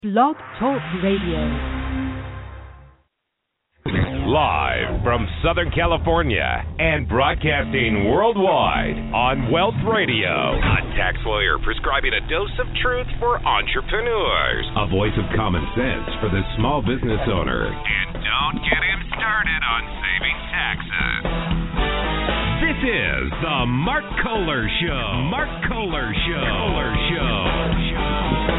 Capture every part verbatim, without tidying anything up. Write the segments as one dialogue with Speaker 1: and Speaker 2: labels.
Speaker 1: Blog Talk Radio.
Speaker 2: Live from Southern California and broadcasting worldwide on Wealth Radio. A tax lawyer prescribing a dose of truth for entrepreneurs. A voice of common sense for the small business owner. And don't get him started on saving taxes. This is the Mark Kohler Show. Mark Kohler Show. Kohler Show.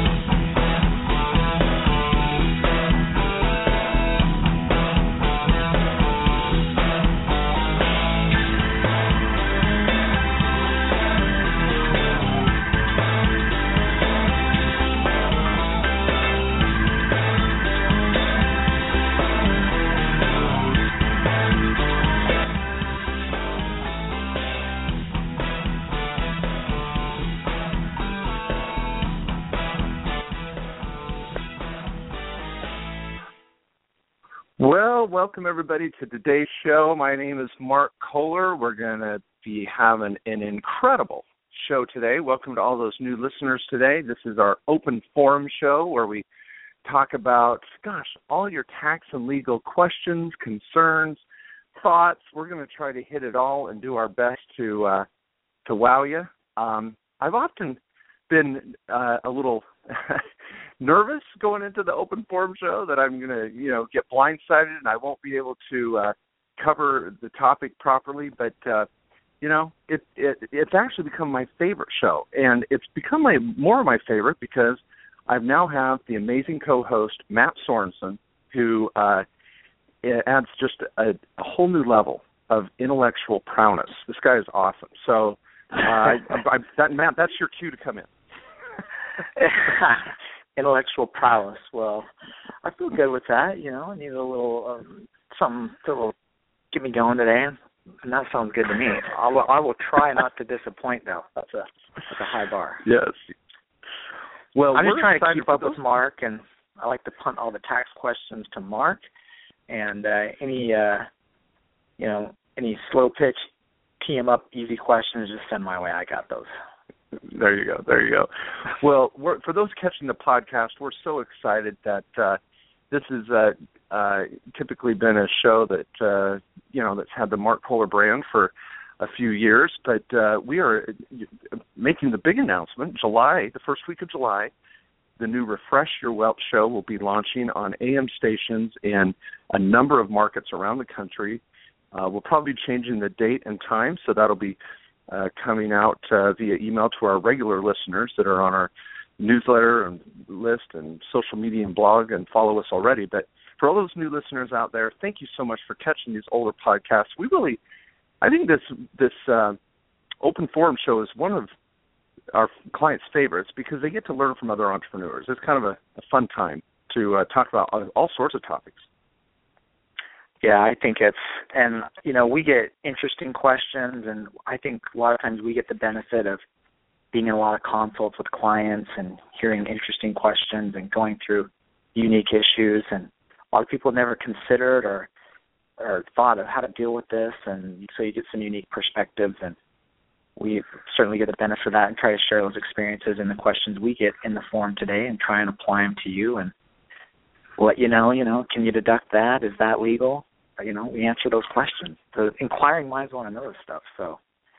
Speaker 3: Well, welcome everybody to today's show. My name is Mark Kohler. We're going to be having an incredible show today. Welcome to all those new listeners today. This is our open forum show where we talk about, gosh, all your tax and legal questions, concerns, thoughts. We're going to try to hit it all and do our best to uh, to wow you. Um, I've often been uh, a little nervous going into the open forum show that I'm going to, you know, get blindsided and I won't be able to uh, cover the topic properly. But, uh, you know, it, it it's actually become my favorite show. And it's become my more of my favorite because I now have the amazing co-host, Matt Sorensen, who uh, adds just a, a whole new level of intellectual prowess. This guy is awesome. So, uh, I, I, that, Matt, that's your cue to come in.
Speaker 4: Intellectual prowess. Well, I feel good with that. You know, I need a little um, something to will get me going today, and that sounds good to me. I will, I will try not to disappoint, though. That's a that's a high bar.
Speaker 3: Yes. Well,
Speaker 4: I'm
Speaker 3: we're
Speaker 4: just trying to keep up
Speaker 3: those.
Speaker 4: with Mark, and I like to punt all the tax questions to Mark. And uh, any, uh, you know, any slow pitch, tee 'em up, easy questions, just send my way. I got those.
Speaker 3: There you go. There you go. Well, we're, for those catching the podcast, we're so excited that uh, this has uh, uh, typically been a show that, uh, you know, that's had the Mark Kohler brand for a few years. But uh, we are making the big announcement. July, the first week of July, the new Refresh Your Wealth show will be launching on A M stations in a number of markets around the country. Uh, we'll probably be changing the date and time, so that'll be Uh, coming out uh, via email to our regular listeners that are on our newsletter and list and social media and blog and follow us already. But for all those new listeners out there, thank you so much for catching these older podcasts. We really, I think this this uh, open forum show is one of our clients' favorites because they get to learn from other entrepreneurs. It's kind of a, a fun time to uh, talk about all sorts of topics.
Speaker 4: Yeah, I think it's, and, you know, we get interesting questions, and I think a lot of times we get the benefit of being in a lot of consults with clients and hearing interesting questions and going through unique issues, and a lot of people never considered or or thought of how to deal with this, and so you get some unique perspectives, and we certainly get the benefit of that and try to share those experiences and the questions we get in the forum today and try and apply them to you and let you know, you know, can you deduct that? Is that legal? You know, we answer those questions. The inquiring minds want to know this stuff, so.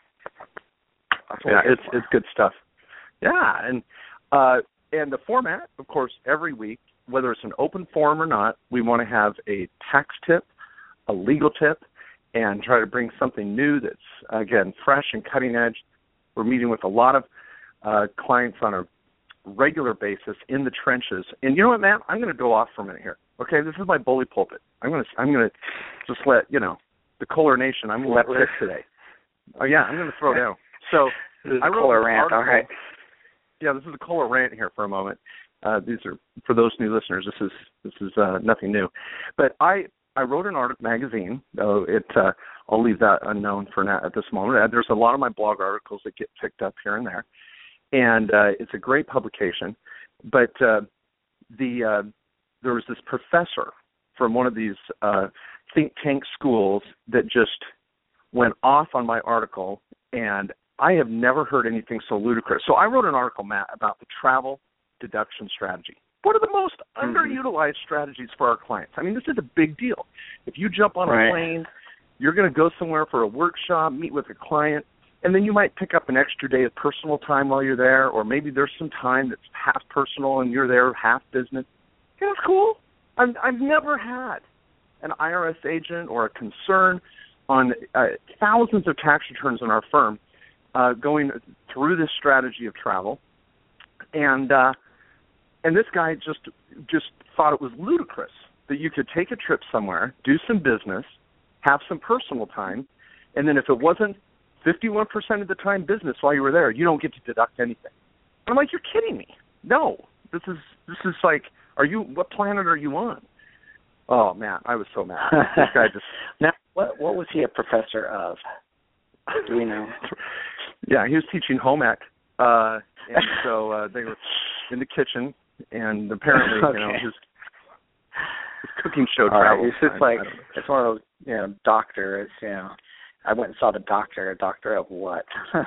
Speaker 3: Yeah, it's for. it's good stuff. Yeah, and uh, and the format, of course, every week, whether it's an open forum or not, we want to have a tax tip, a legal tip, and try to bring something new that's, again, fresh and cutting edge. We're meeting with a lot of uh, clients on a regular basis in the trenches. And you know what, Matt? I'm going to go off for a minute here. Okay, this is my bully pulpit. I'm going to I'm going to just let, you know, the Kohler Nation, I'm going to let rip today. Oh, yeah, I'm going to throw down. So
Speaker 4: this is
Speaker 3: I
Speaker 4: a
Speaker 3: wrote
Speaker 4: Kohler
Speaker 3: an
Speaker 4: rant,
Speaker 3: article.
Speaker 4: all right.
Speaker 3: Yeah, this is a Kohler rant here for a moment. Uh, these are, for those new listeners, this is this is uh, nothing new. But I, I wrote an article magazine. Uh, it uh, I'll leave that unknown for now at this moment. Uh, there's a lot of my blog articles that get picked up here and there. And uh, it's a great publication. But uh, the uh, there was this professor from one of these uh, think tank schools that just went off on my article, and I have never heard anything so ludicrous. So I wrote an article, Matt, about the travel deduction strategy. What are the most
Speaker 4: mm-hmm.
Speaker 3: underutilized strategies for our clients? I mean, this is a big deal. If you jump on
Speaker 4: right.
Speaker 3: a plane, you're going to go somewhere for a workshop, meet with a client, and then you might pick up an extra day of personal time while you're there, or maybe there's some time that's half personal and you're there half business. Yeah, that's cool. I've, I've never had an I R S agent or a concern on uh, thousands of tax returns in our firm uh, going through this strategy of travel. And uh, and this guy just just thought it was ludicrous that you could take a trip somewhere, do some business, have some personal time, and then if it wasn't fifty-one percent of the time business while you were there, you don't get to deduct anything. And I'm like, you're kidding me. No, this is this is like, are you, what planet are you on? Oh, man, I was so mad. This guy just...
Speaker 4: Now, what, what was he a professor of? Do we know?
Speaker 3: Yeah, he was teaching home ec, uh, and so uh, they were in the kitchen, and apparently,
Speaker 4: okay.
Speaker 3: you know, his, his cooking show
Speaker 4: All
Speaker 3: travel.
Speaker 4: right. It's just like, it's one of those, you know, doctor, it's, you know, I went and saw the doctor, a doctor of what?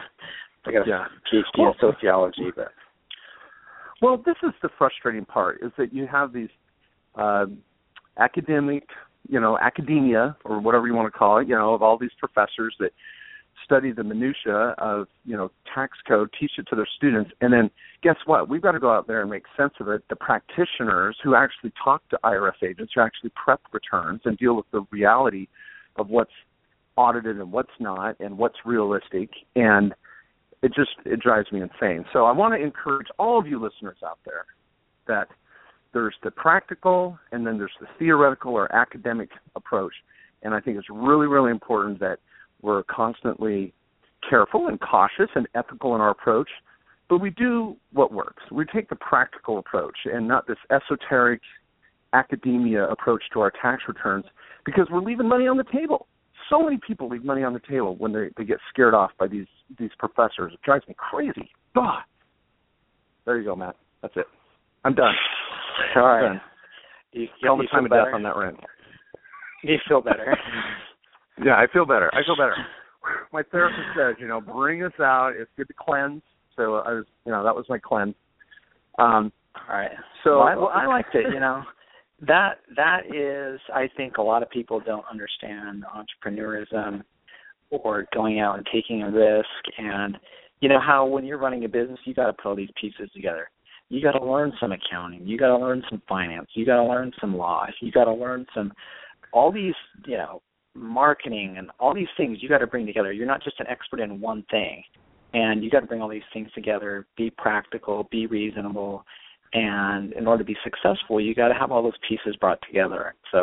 Speaker 4: I got a
Speaker 3: yeah.
Speaker 4: PhD
Speaker 3: well,
Speaker 4: in sociology, but...
Speaker 3: Well, this is the frustrating part, is that you have these uh, academic, you know, academia, or whatever you want to call it, you know, of all these professors that study the minutia of, you know, tax code, teach it to their students, and then guess what? We've got to go out there and make sense of it. The practitioners who actually talk to I R S agents, who actually prep returns and deal with the reality of what's audited and what's not and what's realistic, and it just, it drives me insane. So I want to encourage all of you listeners out there that there's the practical and then there's the theoretical or academic approach, and I think it's really, really important that we're constantly careful and cautious and ethical in our approach, but we do what works. We take the practical approach and not this esoteric academia approach to our tax returns, because we're leaving money on the table. So many people leave money on the table when they, they get scared off by these, these professors. It drives me crazy. God. There you go, Matt. That's it. I'm done.
Speaker 4: All right.
Speaker 3: Done.
Speaker 4: You,
Speaker 3: Call the
Speaker 4: you
Speaker 3: time of
Speaker 4: better?
Speaker 3: death on that rant.
Speaker 4: You feel better.
Speaker 3: Yeah, I feel better. I feel better. My therapist says, you know, bring us out. It's good to cleanse. So I was, you know, that was my cleanse. Um,
Speaker 4: All right.
Speaker 3: So
Speaker 4: well, I, well, I liked it. You know, that that is, I think, a lot of people don't understand entrepreneurism or going out and taking a risk, and you know how when you're running a business, you got to put all these pieces together. You got to learn some accounting. You got to learn some finance. You got to learn some law. You got to learn some, all these, you know, marketing and all these things you got to bring together. You're not just an expert in one thing, and you got to bring all these things together, be practical, be reasonable, and in order to be successful, you got to have all those pieces brought together. So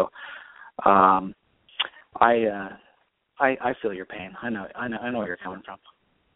Speaker 4: um, I, uh, I I feel your pain. I know I know I know where you're coming from.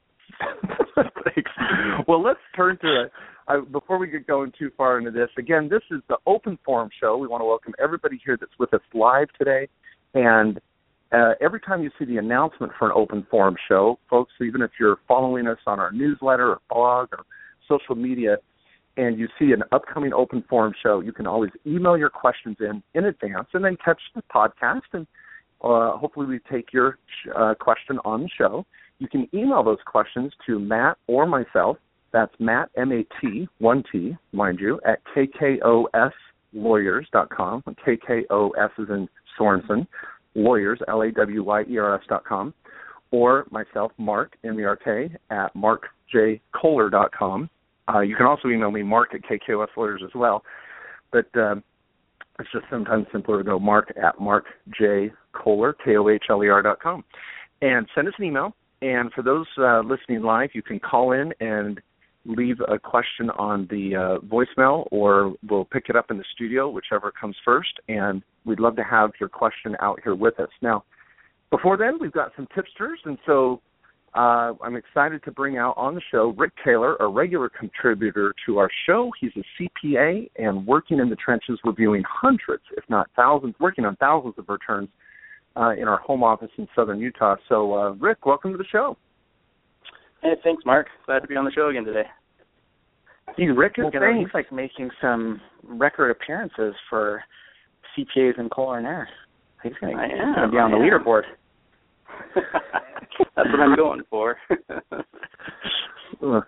Speaker 3: Thanks. Well, let's turn to it. I, before we get going too far into this, again, this is the Open Forum Show. We want to welcome everybody here that's with us live today. And uh, every time you see the announcement for an Open Forum Show, folks, even if you're following us on our newsletter or blog or social media, and you see an upcoming Open Forum Show, you can always email your questions in in advance and then catch the podcast, and uh, hopefully we take your uh, question on the show. You can email those questions to Matt or myself. That's Matt, M A T, one T, mind you, at K K O S lawyers dot com. K K O S is in Sorensen, lawyers, L A W Y E R S dot com. Or myself, Mark, M E R K, at mark j kohler dot com. Uh, you can also email me, Mark, at K K O S lawyers as well. But um, it's just sometimes simpler to go Mark at mark j kohler, K O H L E R dot com. And send us an email. And for those uh, listening live, you can call in and leave a question on the uh, voicemail, or we'll pick it up in the studio, whichever comes first. And we'd love to have your question out here with us. Now, before then, we've got some tipsters, and so uh, I'm excited to bring out on the show Rick Taylor, a regular contributor to our show. He's a C P A and working in the trenches, reviewing hundreds, if not thousands, working on thousands of returns uh, in our home office in southern Utah. So, uh, Rick, welcome to the show.
Speaker 5: Hey, thanks, Mark. Glad to be on the show again today.
Speaker 4: Hey, Rick is
Speaker 3: well,
Speaker 4: gonna, he's like making some record appearances for C P As in Kohler and Air. He's going to be on the leaderboard.
Speaker 5: That's what I'm going for.
Speaker 3: uh,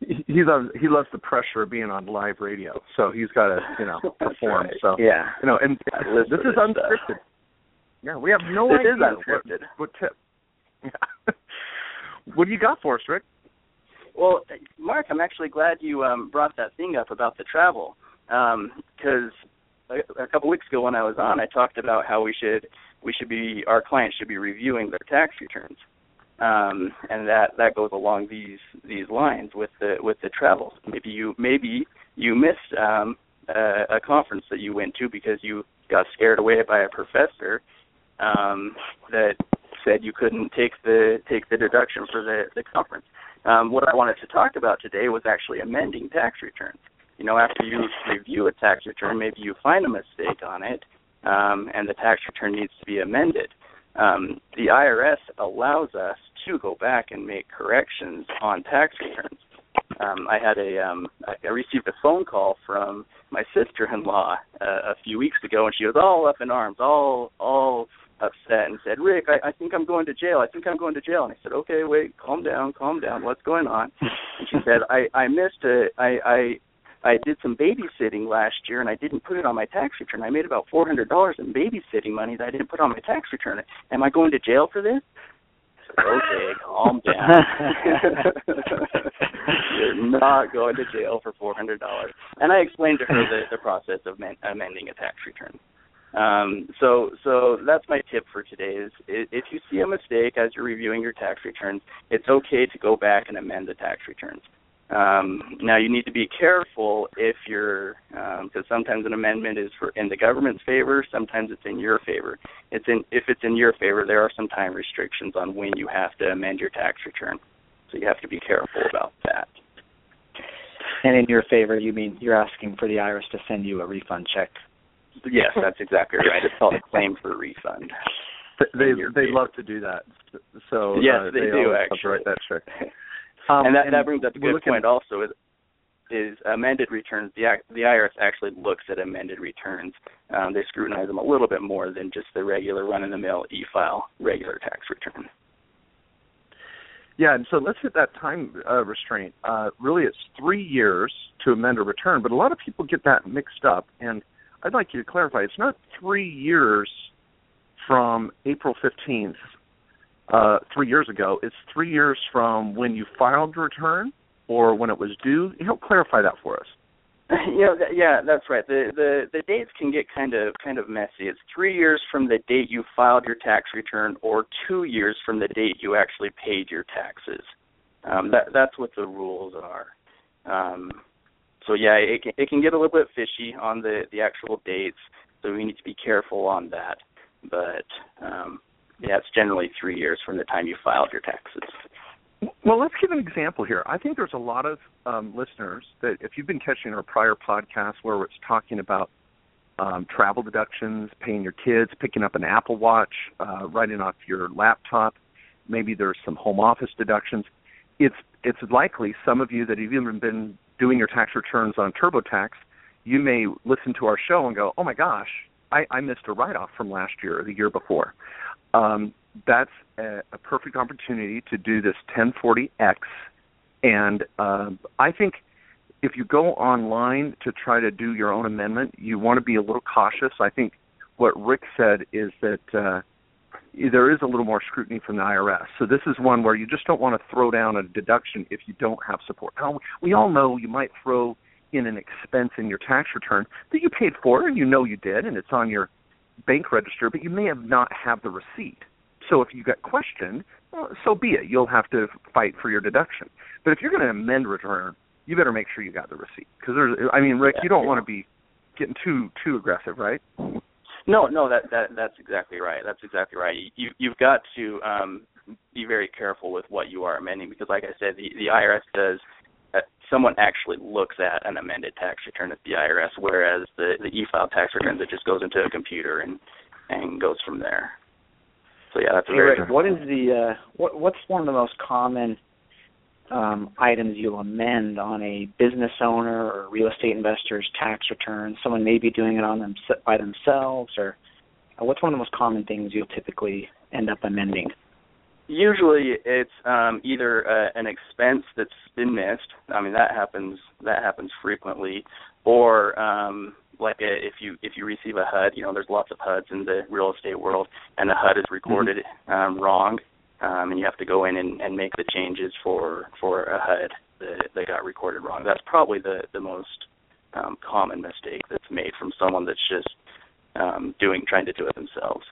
Speaker 3: he's on. He loves the pressure of being on live radio, so he's got to, you know, perform.
Speaker 5: Right.
Speaker 3: So
Speaker 4: yeah,
Speaker 3: you know, and this is
Speaker 5: this
Speaker 3: unscripted.
Speaker 5: Stuff.
Speaker 3: Yeah, we have no
Speaker 5: this
Speaker 3: idea
Speaker 5: is unscripted.
Speaker 3: What, what tip. Yeah. What do you got for us, Rick?
Speaker 5: Well, Mark, I'm actually glad you um, brought that thing up about the travel, because um, a, a couple weeks ago when I was on, I talked about how we should we should be our clients should be reviewing their tax returns, um, and that, that goes along these these lines with the with the travel. Maybe you maybe you missed um, a, a conference that you went to because you got scared away by a professor um, that said you couldn't take the take the deduction for the, the conference. Um, what I wanted to talk about today was actually amending tax returns. You know, after you review a tax return, maybe you find a mistake on it, um, and the tax return needs to be amended. Um, the I R S allows us to go back and make corrections on tax returns. Um, I had a, um, I received a phone call from my sister-in-law uh, a few weeks ago, and she was all up in arms, all, all upset, and said, "Rick, I, I think I'm going to jail. I think I'm going to jail." And I said, "Okay, wait, calm down, calm down. What's going on?" And she said, "I, I missed a, I, I, I did some babysitting last year, and I didn't put it on my tax return. I made about four hundred dollars in babysitting money that I didn't put on my tax return. Am I going to jail for this?" I said, "Okay, calm down. You're not going to jail for four hundred dollars." And I explained to her the, the process of man, amending a tax return. Um, so, so that's my tip for today is if you see a mistake as you're reviewing your tax returns, it's okay to go back and amend the tax returns. Um, now, you need to be careful if you're, because um, sometimes an amendment is for in the government's favor, sometimes it's in your favor. It's in if it's in your favor, there are some time restrictions on when you have to amend your tax return. So you have to be careful about that.
Speaker 4: And in your favor, you mean you're asking for the I R S to send you a refund check?
Speaker 5: Yes, that's exactly right. It's called a claim for a refund.
Speaker 3: They they love to do that. So
Speaker 5: yes,
Speaker 3: uh,
Speaker 5: they,
Speaker 3: they
Speaker 5: do
Speaker 3: always
Speaker 5: actually.
Speaker 3: write that check. Um,
Speaker 5: and that
Speaker 3: and
Speaker 5: that brings up a good
Speaker 3: looking,
Speaker 5: point. Also, is is amended returns. The the I R S actually looks at amended returns. Um, they scrutinize them a little bit more than just the regular run-of-the-mill e-file regular tax return.
Speaker 3: Yeah, and so let's hit that time uh, restraint. Uh, really, it's three years to amend a return, but a lot of people get that mixed up, and I'd like you to clarify. It's not three years from April fifteenth, uh, three years ago. It's three years from when you filed the return or when it was due. Help clarify that for us.
Speaker 5: You know, th- yeah, that's right. The, the the dates can get kind of kind of messy. It's three years from the date you filed your tax return, or two years from the date you actually paid your taxes. Um, that that's what the rules are. Um, so yeah, it can, it can get a little bit fishy on the, the actual dates. So we need to be careful on that. But um, yeah, it's generally three years from the time you filed your taxes.
Speaker 3: Well, let's give an example here. I think there's a lot of um, listeners that, if you've been catching our prior podcasts where it's talking about um, travel deductions, paying your kids, picking up an Apple Watch, uh, writing off your laptop, maybe there's some home office deductions. It's it's likely some of you that have even been doing your tax returns on TurboTax, you may listen to our show and go, oh, my gosh, I, I missed a write-off from last year or the year before. Um, that's a, a perfect opportunity to do this ten forty X. And uh, I think if you go online to try to do your own amendment, you want to be a little cautious. I think what Rick said is that uh, there is a little more scrutiny from the I R S. So this is one where you just don't want to throw down a deduction if you don't have support. Now, we all know you might throw in an expense in your tax return that you paid for and you know you did and it's on your bank register, but you may have not have the receipt. So if you get questioned, well, so be it. You'll have to fight for your deduction. But if you're going to amend return, you better make sure you got the receipt. Because there's, I mean, Rick,
Speaker 5: yeah,
Speaker 3: you don't
Speaker 5: yeah.
Speaker 3: want to be getting too too aggressive, right?
Speaker 5: No, no, that, that that's exactly right. That's exactly right. You you've got to um, be very careful with what you are amending because, like I said, the, the I R S does. Uh, someone actually looks at an amended tax return at the I R S, whereas the, the e-file tax return that just goes into a computer and, and goes from there. So yeah, that's
Speaker 4: hey,
Speaker 5: very.
Speaker 4: Rick, what is the uh, what what's one of the most common um, items you'll amend on a business owner or real estate investor's tax return? Someone may be doing it on them by themselves, or uh, what's one of the most common things you'll typically end up amending?
Speaker 5: Usually it's um, either uh, an expense that's been missed. I mean, that happens that happens frequently. Or um, like a, if you if you receive a H U D, you know, there's lots of H U Ds in the real estate world, and the H U D is recorded mm-hmm. um, wrong, um, and you have to go in and, and make the changes for, for a H U D that, that got recorded wrong. That's probably the, the most um, common mistake that's made from someone that's just um, doing trying to do it themselves.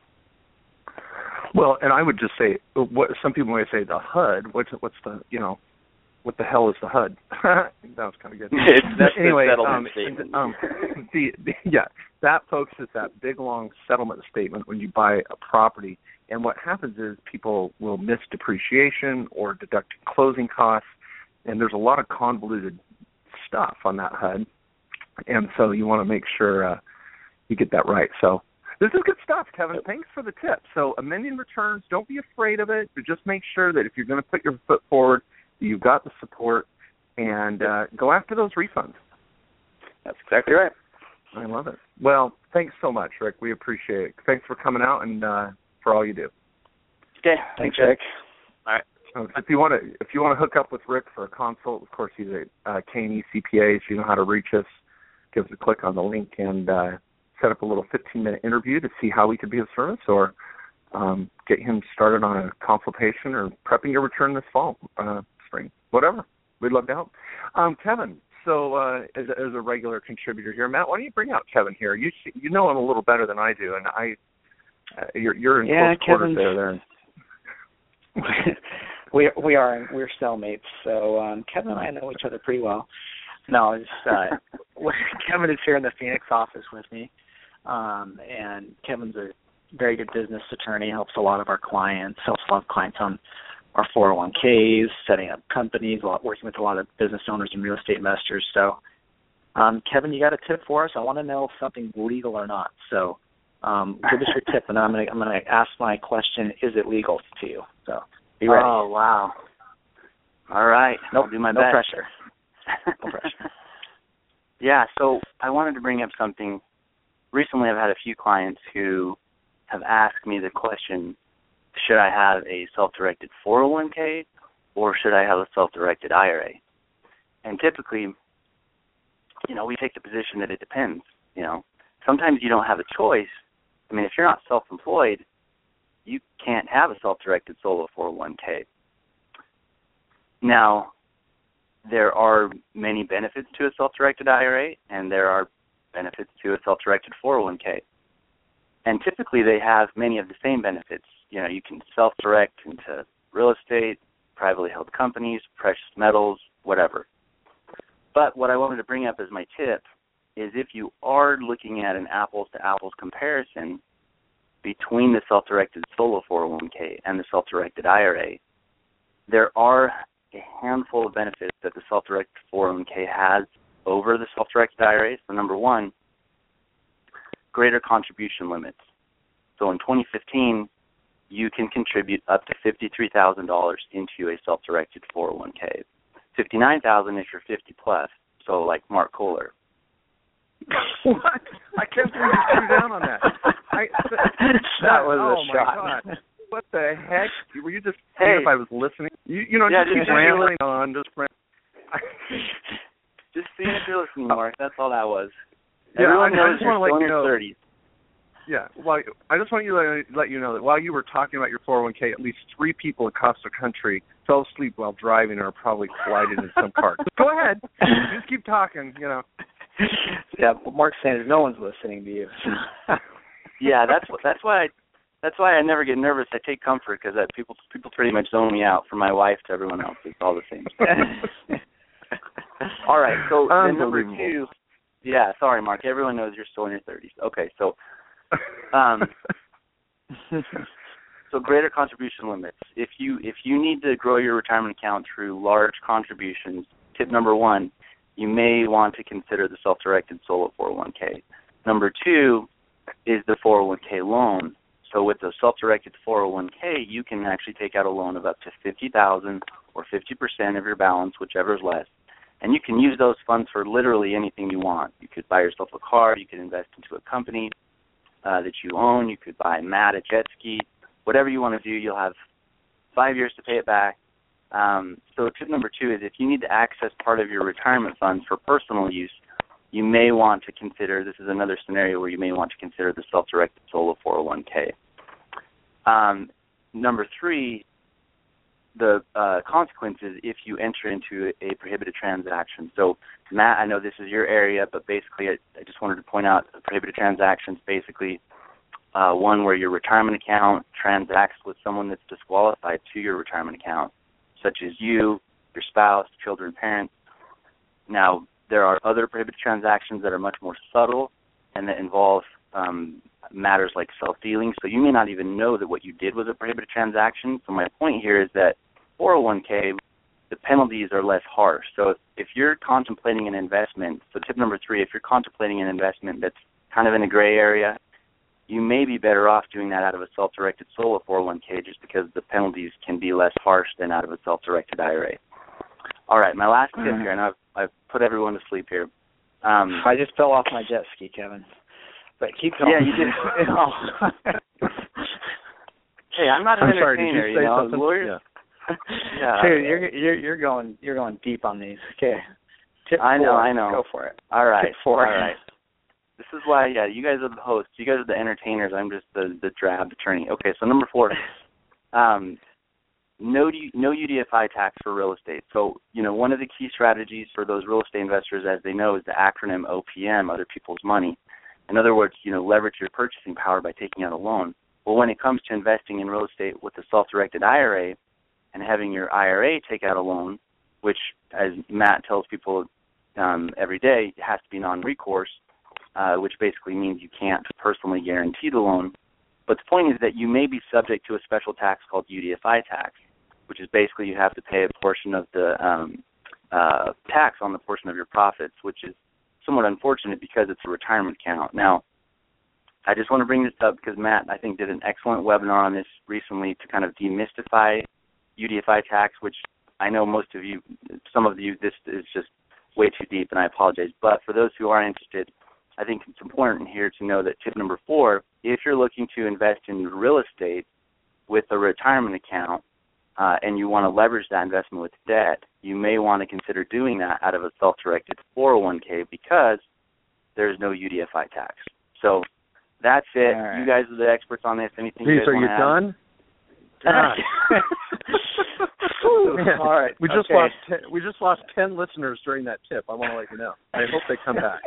Speaker 3: Well, and I would just say, what some people may say, the H U D. What's what's the you know, what the hell is the H U D? That was kind of good.
Speaker 5: It's, that's
Speaker 3: anyway,
Speaker 5: the settlement
Speaker 3: um,
Speaker 5: statement.
Speaker 3: Um, the, the, yeah, that folks is that big long settlement statement when you buy a property, and what happens is people will miss depreciation or deduct closing costs, and there's a lot of convoluted stuff on that H U D, and so you want to make sure uh, you get that right. So. This is good stuff, Kevin. Thanks for the tip. So amending returns, don't be afraid of it, but just make sure that if you're going to put your foot forward, you've got the support, and uh, go after those refunds.
Speaker 5: That's exactly right.
Speaker 3: I love it. Well, thanks so much, Rick. We appreciate it. Thanks for coming out and uh, for all you do.
Speaker 5: Okay. Thanks, Rick. All right.
Speaker 3: If you want to, if you want to hook up with Rick for a consult, of course he's a uh, K and E C P A, so you know how to reach us. Give us a click on the link and uh, set up a little fifteen-minute interview to see how we could be of service, or um, get him started on a consultation or prepping your return this fall, uh, spring, whatever. We'd love to help. Um, Kevin, so uh, as, as a regular contributor here, Matt, why don't you bring out Kevin here? You you know him a little better than I do, and I uh, you're you're in
Speaker 6: yeah,
Speaker 3: close quarters there. There.
Speaker 6: we we are we're cellmates, so um, Kevin and I know each other pretty well. No, it's uh, Kevin is here in the Phoenix office with me. Um, and Kevin's a very good business attorney, helps a lot of our clients, helps a lot of clients on our four oh one k's, setting up companies, a lot, working with a lot of business owners and real estate investors. So, um, Kevin, you got a tip for us? I want to know if something's legal or not. So, um, give us your tip, and I'm going to I'm going to ask my question: is it legal to you? So, be ready.
Speaker 5: Oh wow! All right,
Speaker 6: nope,
Speaker 5: I'll do my
Speaker 6: no
Speaker 5: best.
Speaker 6: pressure. No pressure.
Speaker 5: Yeah. So I wanted to bring up something. Recently, I've had a few clients who have asked me the question, should I have a self-directed four oh one k or should I have a self-directed I R A? And typically, you know, we take the position that it depends. You know, sometimes you don't have a choice. I mean, if you're not self-employed, you can't have a self-directed solo four oh one k. Now, there are many benefits to a self-directed I R A, and there are benefits to a self-directed four oh one k. And typically they have many of the same benefits. You know, you can self-direct into real estate, privately held companies, precious metals, whatever. But what I wanted to bring up as my tip is if you are looking at an apples-to-apples comparison between the self-directed solo four oh one k and the self-directed I R A, there are a handful of benefits that the self-directed four oh one k has over the self-directed I R A. So number one, greater contribution limits. So in twenty fifteen, you can contribute up to fifty-three thousand dollars into a self-directed four oh one k. fifty-nine thousand dollars if you're fifty plus, so like Mark Kohler.
Speaker 3: What? I can't believe you threw down on that. I, that,
Speaker 6: that was
Speaker 3: oh
Speaker 6: a
Speaker 3: my
Speaker 6: shot.
Speaker 3: God. What the heck? Were you just
Speaker 5: hey.
Speaker 3: seeing if I was listening? You, you know,
Speaker 5: yeah,
Speaker 3: just,
Speaker 5: just
Speaker 3: keep rambling on. Just ram-
Speaker 5: Just seeing if you're listening, Mark. That's all that was.
Speaker 3: Yeah,
Speaker 5: Everyone
Speaker 3: I,
Speaker 5: knows
Speaker 3: I just
Speaker 5: you're
Speaker 3: want to
Speaker 5: still
Speaker 3: let
Speaker 5: in
Speaker 3: you
Speaker 5: your
Speaker 3: know.
Speaker 5: thirties.
Speaker 3: Yeah, well, I just want you to let you know that while you were talking about your four oh one k, at least three people across the country fell asleep while driving or probably collided in some car. Go ahead. Just keep talking, you know.
Speaker 6: Yeah, well, Mark's saying is no one's listening to you.
Speaker 5: Yeah, that's that's why I, that's why I never get nervous. I take comfort because people people pretty much zone me out. From my wife to everyone else, it's all the same. All right, so then number two. Yeah, sorry, Mark. Everyone knows you're still in your thirties. Okay, so um, so greater contribution limits. If you if you need to grow your retirement account through large contributions, tip number one, you may want to consider the self-directed solo four oh one k. Number two is the four oh one k loan. So with the self-directed four oh one k, you can actually take out a loan of up to fifty thousand dollars or fifty percent of your balance, whichever is less. And you can use those funds for literally anything you want. You could buy yourself a car. You could invest into a company uh, that you own. You could buy a mat, a jet ski. Whatever you want to do, you'll have five years to pay it back. Um, so tip number two is if you need to access part of your retirement funds for personal use, you may want to consider, this is another scenario where you may want to consider the self-directed solo four oh one k. Um, number three, the uh, consequences if you enter into a prohibited transaction. So, Matt, I know this is your area, but basically I, I just wanted to point out the prohibited transactions, basically uh, one where your retirement account transacts with someone that's disqualified to your retirement account, such as you, your spouse, children, parents. Now, there are other prohibited transactions that are much more subtle and that involve um, matters like self-dealing. So you may not even know that what you did was a prohibited transaction. So my point here is that four oh one k, the penalties are less harsh. So if, if you're contemplating an investment, so tip number three, if you're contemplating an investment that's kind of in a gray area, you may be better off doing that out of a self-directed solo four oh one k just because the penalties can be less harsh than out of a self-directed I R A. All right, my last tip here, and I've, I've put everyone to sleep here. Um,
Speaker 6: I just fell off my jet ski, Kevin. But keep going.
Speaker 5: Yeah, you did. Hey, I'm not an
Speaker 3: I'm
Speaker 5: entertainer,
Speaker 3: sorry, did you say
Speaker 5: you know.
Speaker 3: something?
Speaker 5: Lawyers.
Speaker 3: Yeah.
Speaker 5: yeah.
Speaker 6: Dude, you're you're you're going you're going deep on these. Okay. Tip
Speaker 5: I know,
Speaker 6: four.
Speaker 5: I know.
Speaker 6: Go for it.
Speaker 5: All right.
Speaker 6: Tip four.
Speaker 5: All right. This is why, yeah, you guys are the hosts. You guys are the entertainers. I'm just the, the drab attorney. Okay, so number four, um, no, no U D F I tax for real estate. So, you know, one of the key strategies for those real estate investors, as they know, is the acronym O P M, other people's money. In other words, you know, leverage your purchasing power by taking out a loan. Well, when it comes to investing in real estate with a self-directed I R A and having your I R A take out a loan, which, as Matt tells people um, every day, it has to be non-recourse, uh, which basically means you can't personally guarantee the loan. But the point is that you may be subject to a special tax called U D F I tax, which is basically you have to pay a portion of the um, uh, tax on the portion of your profits, which is somewhat unfortunate because it's a retirement account. Now, I just want to bring this up because Matt, I think, did an excellent webinar on this recently to kind of demystify U D F I tax, which I know most of you, some of you, this is just way too deep, and I apologize. But for those who are interested, I think it's important here to know that tip number four, if you're looking to invest in real estate with a retirement account uh, and you want to leverage that investment with debt, you may want to consider doing that out of a self-directed four oh one k because there's no U D F I tax. So that's it.
Speaker 6: Right.
Speaker 5: You guys are the experts on this. Anything
Speaker 3: Jeez,
Speaker 5: you guys
Speaker 3: are you
Speaker 5: want to
Speaker 3: done?
Speaker 6: All right.
Speaker 3: We just
Speaker 6: okay.
Speaker 3: lost ten, we just lost ten listeners during that tip. I want to let you know. I hope they come back.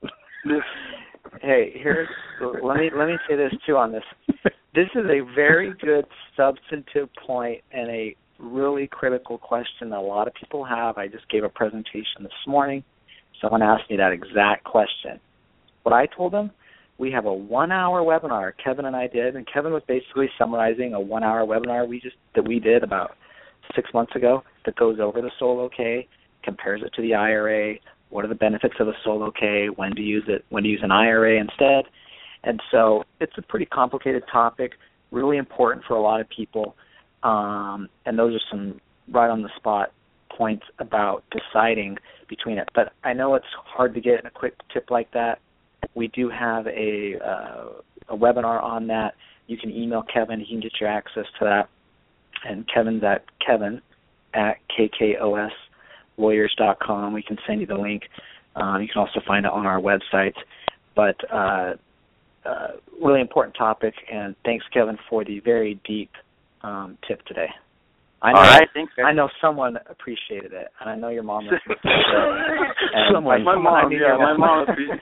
Speaker 6: Hey, here's let me let me say this too on this. This is a very good substantive point and a really critical question that a lot of people have. I just gave a presentation this morning. Someone asked me that exact question. What I told them, we have a one-hour webinar Kevin and I did, and Kevin was basically summarizing a one-hour webinar we just that we did about six months ago that goes over the solo K, compares it to the I R A. What are the benefits of a solo K? When to use it? When to use an I R A instead? And so it's a pretty complicated topic, really important for a lot of people. Um, and those are some right-on-the-spot points about deciding between it. But I know it's hard to get in a quick tip like that. We do have a, uh, a webinar on that. You can email Kevin. He can get you access to that. And Kevin's at Kevin at K K O S lawyers dot com. We can send you the link. Um, you can also find it on our website. But uh, uh, really important topic, and thanks, Kevin, for the very deep um, tip today. I know,
Speaker 5: All right, thanks, guys.
Speaker 6: I know someone appreciated it, and I know your mom listened to it.
Speaker 3: Someone,
Speaker 5: my
Speaker 6: someone I
Speaker 5: mom,
Speaker 6: need
Speaker 5: yeah,
Speaker 6: to-
Speaker 5: my mom appreciated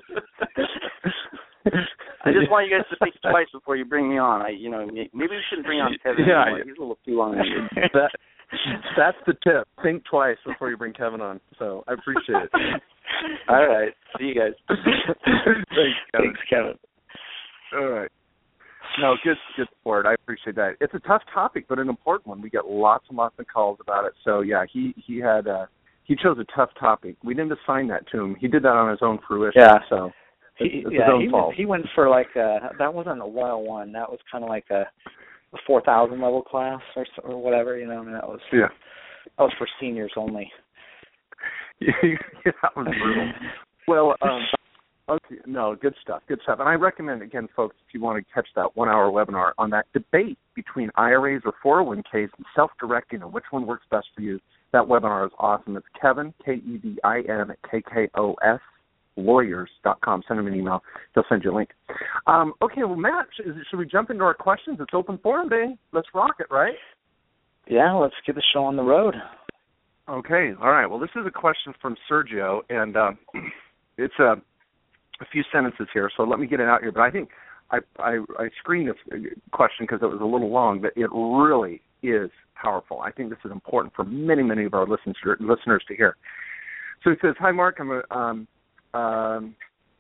Speaker 5: I just want you guys to think twice before you bring me on. I, you know, maybe we shouldn't bring on Kevin
Speaker 3: Yeah,
Speaker 5: anymore. He's a little too long-winded.
Speaker 3: that, that's the tip. Think twice before you bring Kevin on. So I appreciate it.
Speaker 5: All right. See you guys.
Speaker 3: Thanks, Kevin.
Speaker 6: Thanks, Kevin.
Speaker 3: All right. No, good, good support. I appreciate that. It's a tough topic, but an important one. We get lots and lots of calls about it. So yeah, he he had uh, he chose a tough topic. We didn't assign that to him. He did that on his own fruition.
Speaker 6: Yeah.
Speaker 3: So
Speaker 6: He,
Speaker 3: it's, it's
Speaker 6: yeah,
Speaker 3: his own
Speaker 6: he
Speaker 3: fault.
Speaker 6: went, he went for like a, that wasn't a one oh one. That was kind of like a, a four thousand level class or or whatever. You know, I mean, that was
Speaker 3: yeah.
Speaker 6: that was for seniors only.
Speaker 3: Yeah, that was brutal. Well, um, Okay, no, good stuff, good stuff. And I recommend, again, folks, if you want to catch that one-hour webinar on that debate between I R As or four oh one Ks and self-directing and which one works best for you, that webinar is awesome. It's Kevin, K E V I N, K K O S, lawyers dot com. Send him an email. He'll send you a link. Um, okay, well, Matt, should, should we jump into our questions? It's open forum day. Let's rock it, right?
Speaker 6: Yeah, let's get the show on the road.
Speaker 3: Okay, all right. Well, this is a question from Sergio, and uh, it's a, a few sentences here, so let me get it out here. But I think I, I, I screened this question because it was a little long, but it really is powerful. I think this is important for many, many of our listeners listeners to hear. So he says, "Hi, Mark. I'm a, um, um,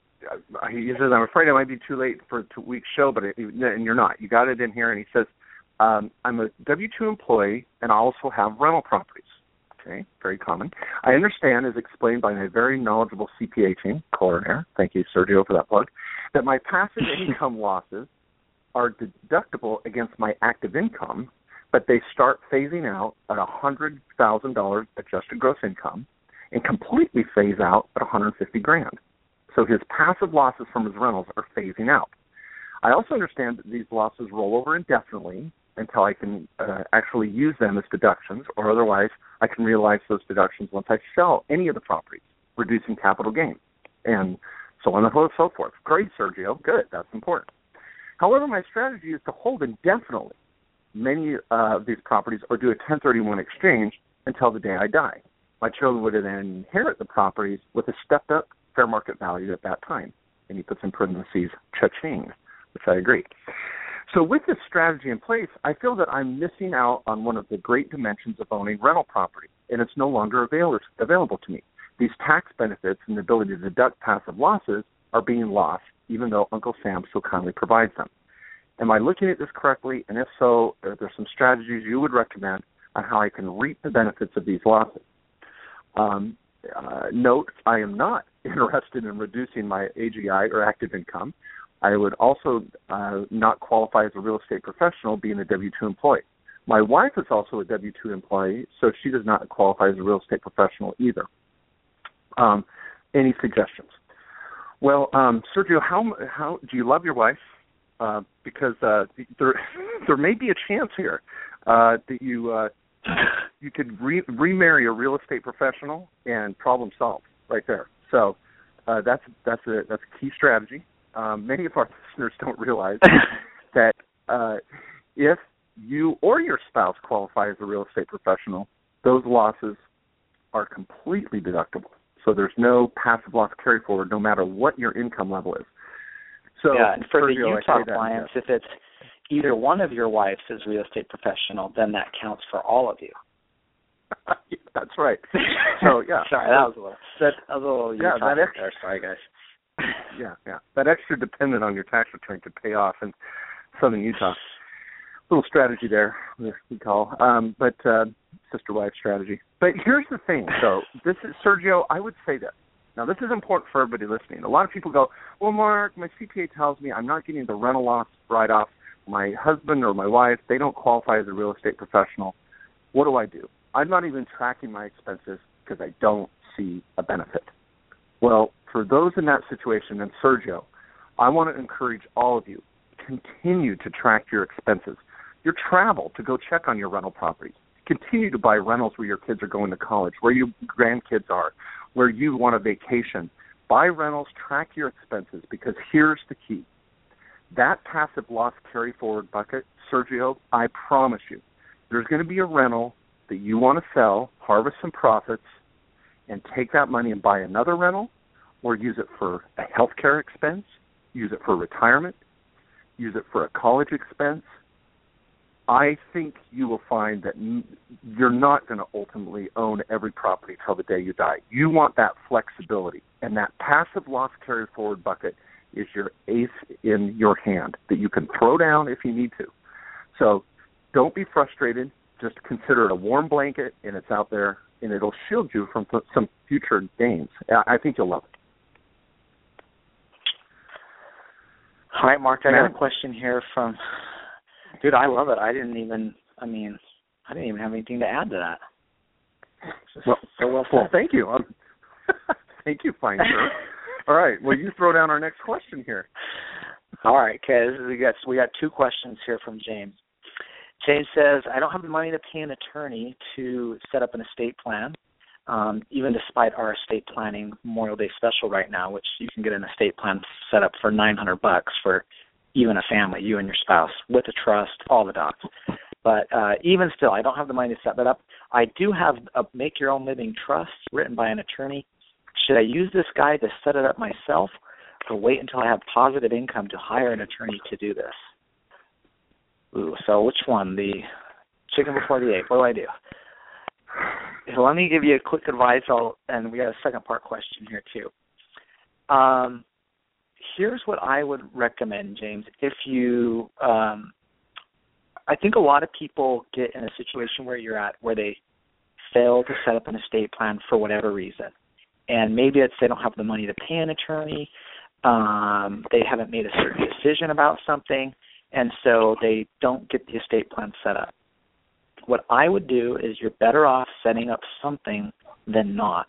Speaker 3: he says I'm afraid I might be too late for a week's show, but it, and you're not. You got it in here." And he says, um, "I'm a W two employee, and I also have rental properties." Okay, very common. "I understand, as explained by my very knowledgeable C P A team, Kohler and Hare," thank you, Sergio, for that plug, "that my passive income losses are deductible against my active income, but they start phasing out at one hundred thousand dollars adjusted gross income and completely phase out at one hundred fifty grand. So his passive losses from his rentals are phasing out. I also understand that these losses roll over indefinitely until I can uh, actually use them as deductions, or otherwise I can realize those deductions once I sell any of the properties, reducing capital gain, and so on and so forth." Great, Sergio. Good. That's important. "However, my strategy is to hold indefinitely many uh, of these properties or do a ten thirty-one exchange until the day I die. My children would then inherit the properties with a stepped-up fair market value at that time." And he puts in parentheses, cha-ching, which I agree. "So with this strategy in place, I feel that I'm missing out on one of the great dimensions of owning rental property, and it's no longer avail- available to me. These tax benefits and the ability to deduct passive losses are being lost, even though Uncle Sam so kindly provides them. Am I looking at this correctly? And if so, are there some strategies you would recommend on how I can reap the benefits of these losses? Um, uh, note, I am not interested in reducing my A G I or active income. I would also uh, not qualify as a real estate professional, being a W two employee. My wife is also a W two employee, so she does not qualify as a real estate professional either. Um, any suggestions?" Well, um, Sergio, how how do you love your wife? Uh, because uh, there there may be a chance here uh, that you uh, you could re- remarry a real estate professional and problem solve right there. So uh, that's that's a that's a key strategy. Um, many of our listeners don't realize that uh, if you or your spouse qualify as a real estate professional, those losses are completely deductible. So there's no passive loss carry forward, no matter what your income level is. So
Speaker 6: yeah, and for
Speaker 3: Sergio,
Speaker 6: the Utah clients, if it's either one of your wives is a real estate professional, then that counts for all of you.
Speaker 3: Yeah, that's right. So yeah,
Speaker 6: sorry, that was a little. That, that was a little.
Speaker 3: Yeah,
Speaker 6: Utah
Speaker 3: that extra.
Speaker 6: There. Sorry, guys.
Speaker 3: Yeah, yeah. That extra dependent on your tax return could pay off in southern Utah. Little strategy there, we call, um, but uh, sister wife strategy. But here's the thing. So this is Sergio. I would say this. Now this is important for everybody listening. A lot of people go, "Well, Mark, my C P A tells me I'm not getting the rental loss write-off. My husband or my wife, they don't qualify as a real estate professional. What do I do? I'm not even tracking my expenses because I don't see a benefit." Well, for those in that situation, and Sergio, I want to encourage all of you, continue to track your expenses, your travel to go check on your rental properties. Continue to buy rentals where your kids are going to college, where your grandkids are, where you want a vacation. Buy rentals, track your expenses, because here's the key. That passive loss carry forward bucket, Sergio, I promise you, there's going to be a rental that you want to sell, harvest some profits, and take that money and buy another rental, or use it for a healthcare expense, use it for retirement, use it for a college expense. I think you will find that you're not going to ultimately own every property till the day you die. You want that flexibility, and that passive loss carry forward bucket is your ace in your hand that you can throw down if you need to. So don't be frustrated. Just consider it a warm blanket, and it's out there, and it'll shield you from some future gains. I think you'll love it.
Speaker 6: All right, Mark, I got a question here from, dude, I love it. I didn't even, I mean, I didn't even have anything to add to that.
Speaker 3: Well, so well, well thank you. Um, thank you, fine sir. All right. Well, you throw down our next question here.
Speaker 6: All right, okay. We got we got two questions here from James. James says, I don't have the money to pay an attorney to set up an estate plan, um, even despite our estate planning Memorial Day special right now, which you can get an estate plan set up for nine hundred bucks for you and a family, you and your spouse, with a trust, all the docs. But uh, even still, I don't have the money to set that up. I do have a Make Your Own Living trust written by an attorney. Should I use this guy to set it up myself, or wait until I have positive income to hire an attorney to do this? Ooh, so which one? The chicken before the egg. What do I do? Let me give you a quick advice, I'll, and we got a second part question here too. Um, here's what I would recommend, James. If you, um, I think a lot of people get in a situation where you're at, where they fail to set up an estate plan for whatever reason. And maybe it's they don't have the money to pay an attorney, um, they haven't made a certain decision about something, and so they don't get the estate plan set up. What I would do is you're better off setting up something than not.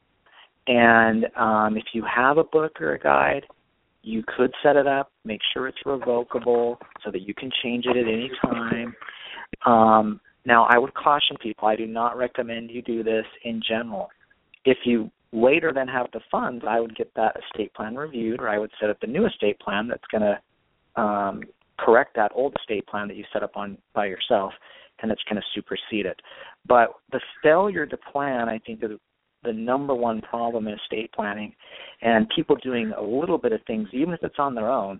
Speaker 6: And um, if you have a book or a guide, you could set it up, make sure it's revocable so that you can change it at any time. Um, now, I would caution people, I do not recommend you do this in general. If you later then have the funds, I would get that estate plan reviewed, or I would set up a new estate plan that's going to um, correct that old estate plan that you set up on by yourself, and it's going to supersede it. But the failure to plan, I think, is the number one problem in estate planning, and people doing a little bit of things, even if it's on their own,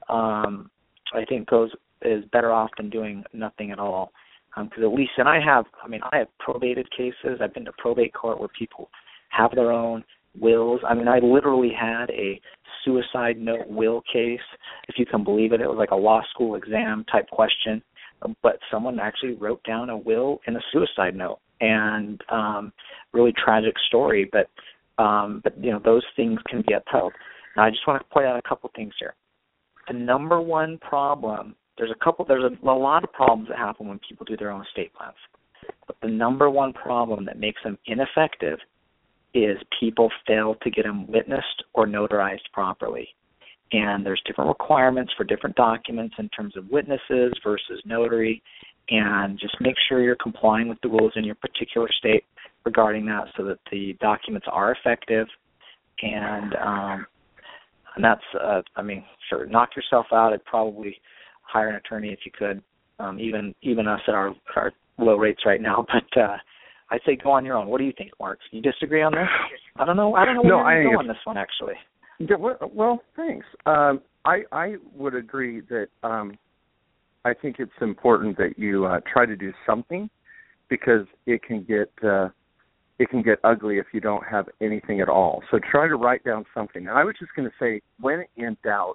Speaker 6: um, I think goes is better off than doing nothing at all. Because um, at least, and I have, I mean, I have probated cases. I've been to probate court where people have their own wills. I mean, I literally had a suicide note will case, if you can believe it. It was like a law school exam type question, but someone actually wrote down a will in a suicide note, and um, really tragic story. But um, but you know, those things can be upheld. Now, I just want to point out a couple things here. The number one problem, there's a couple, there's a, a lot of problems that happen when people do their own estate plans, but the number one problem that makes them ineffective is people fail to get them witnessed or notarized properly. And there's different requirements for different documents in terms of witnesses versus notary, and just make sure you're complying with the rules in your particular state regarding that so that the documents are effective. And um, and that's, uh, I mean, sure, knock yourself out. I'd probably hire an attorney if you could, um, even even us at our, our low rates right now. But uh, I say go on your own. What do you think, Mark? Do you disagree on this? I don't know. I don't know where
Speaker 3: no,
Speaker 6: you're going on this one, actually.
Speaker 3: Yeah, well, well, thanks. Um, I I would agree that um, I think it's important that you uh, try to do something, because it can get uh, it can get ugly if you don't have anything at all. So try to write down something. And I was just going to say, when in doubt,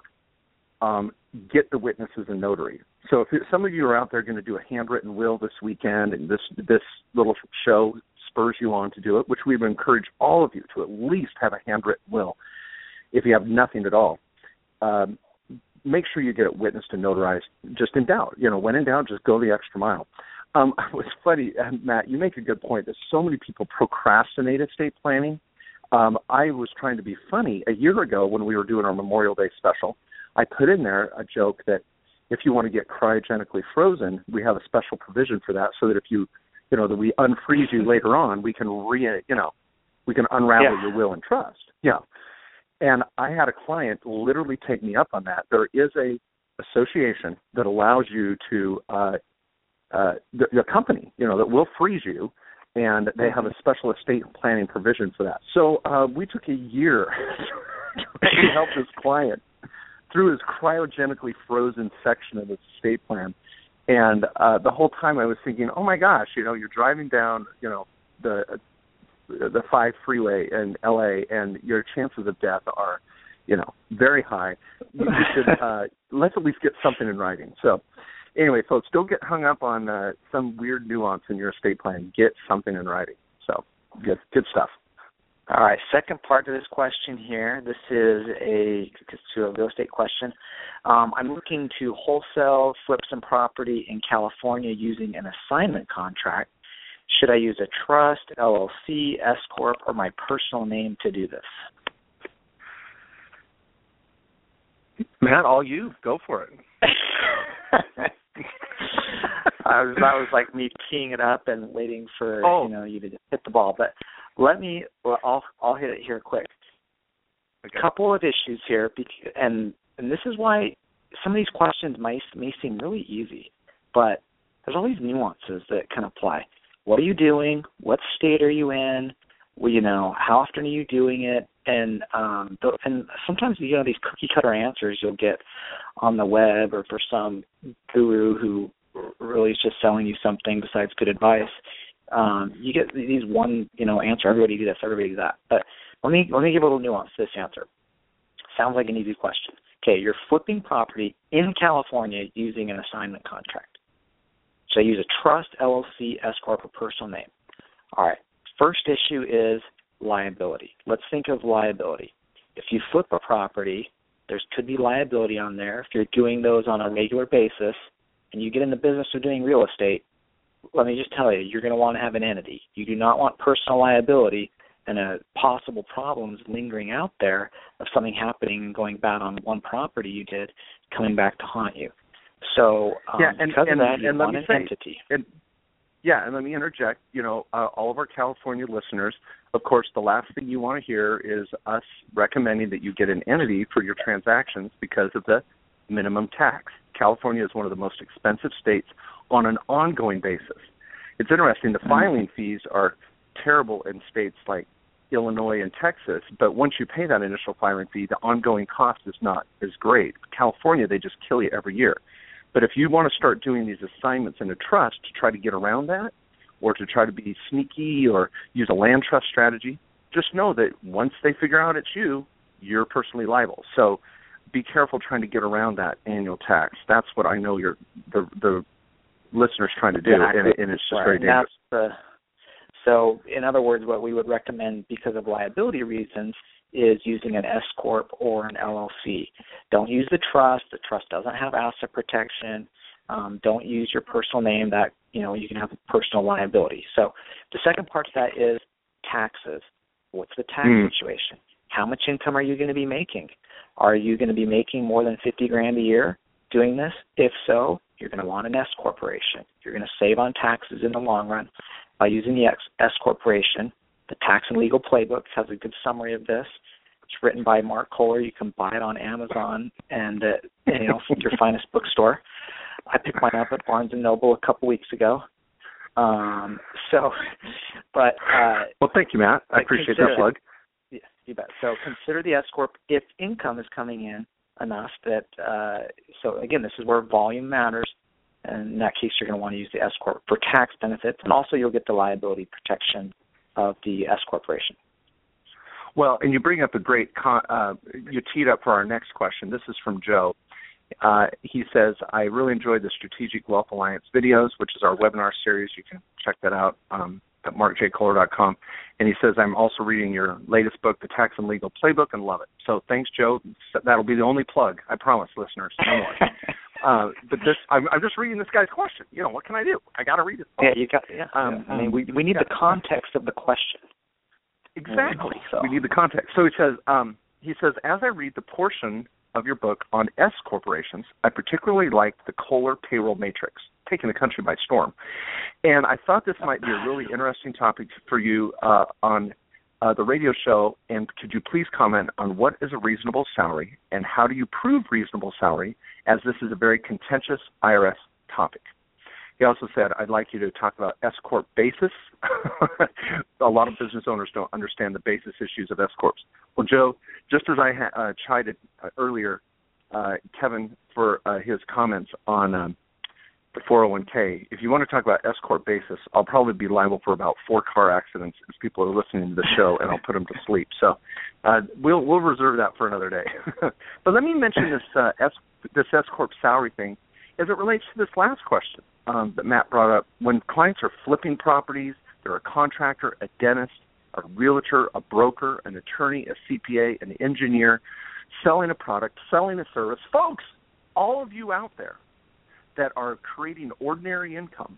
Speaker 3: um, get the witnesses and notary. So if some of you are out there going to do a handwritten will this weekend, and this this little show spurs you on to do it, which we would encourage all of you to at least have a handwritten will. If you have nothing at all, um, make sure you get it witnessed and notarized. Just in doubt, you know, when in doubt, just go the extra mile. Um, it was funny, uh, Matt. You make a good point. That so many people procrastinate estate planning. Um, I was trying to be funny a year ago when we were doing our Memorial Day special. I put in there a joke that if you want to get cryogenically frozen, we have a special provision for that, so that if you, you know, that we unfreeze you later on, we can re, you know, we can unravel
Speaker 6: yeah.
Speaker 3: your will and trust. Yeah. And I had a client literally take me up on that. There is a association that allows you to, uh, uh, the, the company, you know, that will freeze you, and they have a special estate planning provision for that. So uh, we took a year to help this client through his cryogenically frozen section of his estate plan. And uh, the whole time I was thinking, oh, my gosh, you know, you're driving down, you know, the the five freeway in L A, and your chances of death are, you know, very high. You should, uh, let's at least get something in writing. So anyway, folks, don't get hung up on uh, some weird nuance in your estate plan. Get something in writing. So good, good stuff.
Speaker 6: All right, second part to this question here. This is a, to a real estate question. Um, I'm looking to wholesale flip some property in California using an assignment contract. Should I use a trust, L L C, S corp, or my personal name to do this?
Speaker 3: Matt, all you. Go for it.
Speaker 6: I was, that was like me teeing it up and waiting for
Speaker 3: oh.
Speaker 6: you know you to hit the ball. But let me, well, I'll I'll hit it here quick.
Speaker 3: Okay.
Speaker 6: A couple of issues here, and and this is why some of these questions may may seem really easy, but there's all these nuances that can apply. What are you doing? What state are you in? Well, you know, how often are you doing it? And um, th- and sometimes, you know, these cookie cutter answers you'll get on the web or for some guru who really is just selling you something besides good advice. Um, you get these one, you know, answer. Everybody do this. Everybody do that. But let me let me give a little nuance to this answer. Sounds like an easy question. Okay, you're flipping property in California using an assignment contract. So use a trust, L L C, S corp, or personal name. All right. First issue is liability. Let's think of liability. If you flip a property, there could be liability on there. If you're doing those on a regular basis and you get in the business of doing real estate, let me just tell you, you're going to want to have an entity. You do not want personal liability and a possible problems lingering out there of something happening and going bad on one property you did coming back to haunt you. So um,
Speaker 3: yeah, and,
Speaker 6: because
Speaker 3: and,
Speaker 6: of that, you
Speaker 3: and
Speaker 6: want
Speaker 3: let me
Speaker 6: an
Speaker 3: say,
Speaker 6: entity.
Speaker 3: And, yeah, and let me interject. You know, uh, all of our California listeners, of course, the last thing you want to hear is us recommending that you get an entity for your transactions because of the minimum tax. California is one of the most expensive states on an ongoing basis. It's interesting, the filing fees are terrible in states like Illinois and Texas, but once you pay that initial filing fee, the ongoing cost is not as great. California, they just kill you every year. But if you want to start doing these assignments in a trust to try to get around that or to try to be sneaky or use a land trust strategy, just know that once they figure out it's you, you're personally liable. So be careful trying to get around that annual tax. That's what I know you're, the, the listener's trying to do,
Speaker 6: Exactly.
Speaker 3: and, and it's just
Speaker 6: right.
Speaker 3: very dangerous.
Speaker 6: The, so, in other words, what we would recommend because of liability reasons is using an S corp or an L L C. Don't use the trust. The trust doesn't have asset protection. Um, don't use your personal name. That, you know, you can have personal liability. So the second part of that is taxes. What's the tax mm. situation? How much income are you going to be making? Are you going to be making more than fifty grand a year doing this? If so, you're going to want an S corporation. You're going to save on taxes in the long run by using the S corporation. The Tax and Legal Playbook has a good summary of this. It's written by Mark Kohler. You can buy it on Amazon and, uh, you know, your finest bookstore. I picked mine up at Barnes and Noble a couple weeks ago. Um, so, but uh,
Speaker 3: well, thank you, Matt. I appreciate that plug.
Speaker 6: Yeah, you bet. So consider the S corp if income is coming in enough that. Uh, so again, this is where volume matters. And in that case, you're going to want to use the S corp for tax benefits, and also you'll get the liability protection of the S corporation.
Speaker 3: Well, and you bring up a great, con- uh, you teed up for our next question. This is from Joe. Uh, he says, I really enjoyed the Strategic Wealth Alliance videos, which is our webinar series. You can check that out um, at mark j kohler dot com. And he says, I'm also reading your latest book, The Tax and Legal Playbook, and love it. So thanks, Joe. That'll be the only plug. I promise, listeners. No more. Uh, but this, I'm, I'm just reading this guy's question. You know, what can I do? I got to read it.
Speaker 6: Yeah, you got. Yeah. Um, I mean, we we need yeah. the context of the question.
Speaker 3: Exactly.
Speaker 6: So.
Speaker 3: We need the context. So he says, um, he says, as I read the portion of your book on S corporations, I particularly liked the Kohler payroll matrix, taking the country by storm, and I thought this might be a really interesting topic for you uh, on uh, the radio show. And could you please comment on what is a reasonable salary and how do you prove reasonable salary, as this is a very contentious I R S topic. He also said, I'd like you to talk about S corp basis. A lot of business owners don't understand the basis issues of S corps. Well, Joe, just as I ha- uh, chided uh, earlier, uh, Kevin, for uh, his comments on um, the four oh one k, if you want to talk about S corp basis, I'll probably be liable for about four car accidents if people are listening to the show, and I'll put them to sleep. So uh, we'll we'll reserve that for another day. But let me mention this uh, S this S corp salary thing as it relates to this last question um, that Matt brought up. When clients are flipping properties, they're a contractor, a dentist, a realtor, a broker, an attorney, a C P A, an engineer, selling a product, selling a service. Folks, all of you out there that are creating ordinary income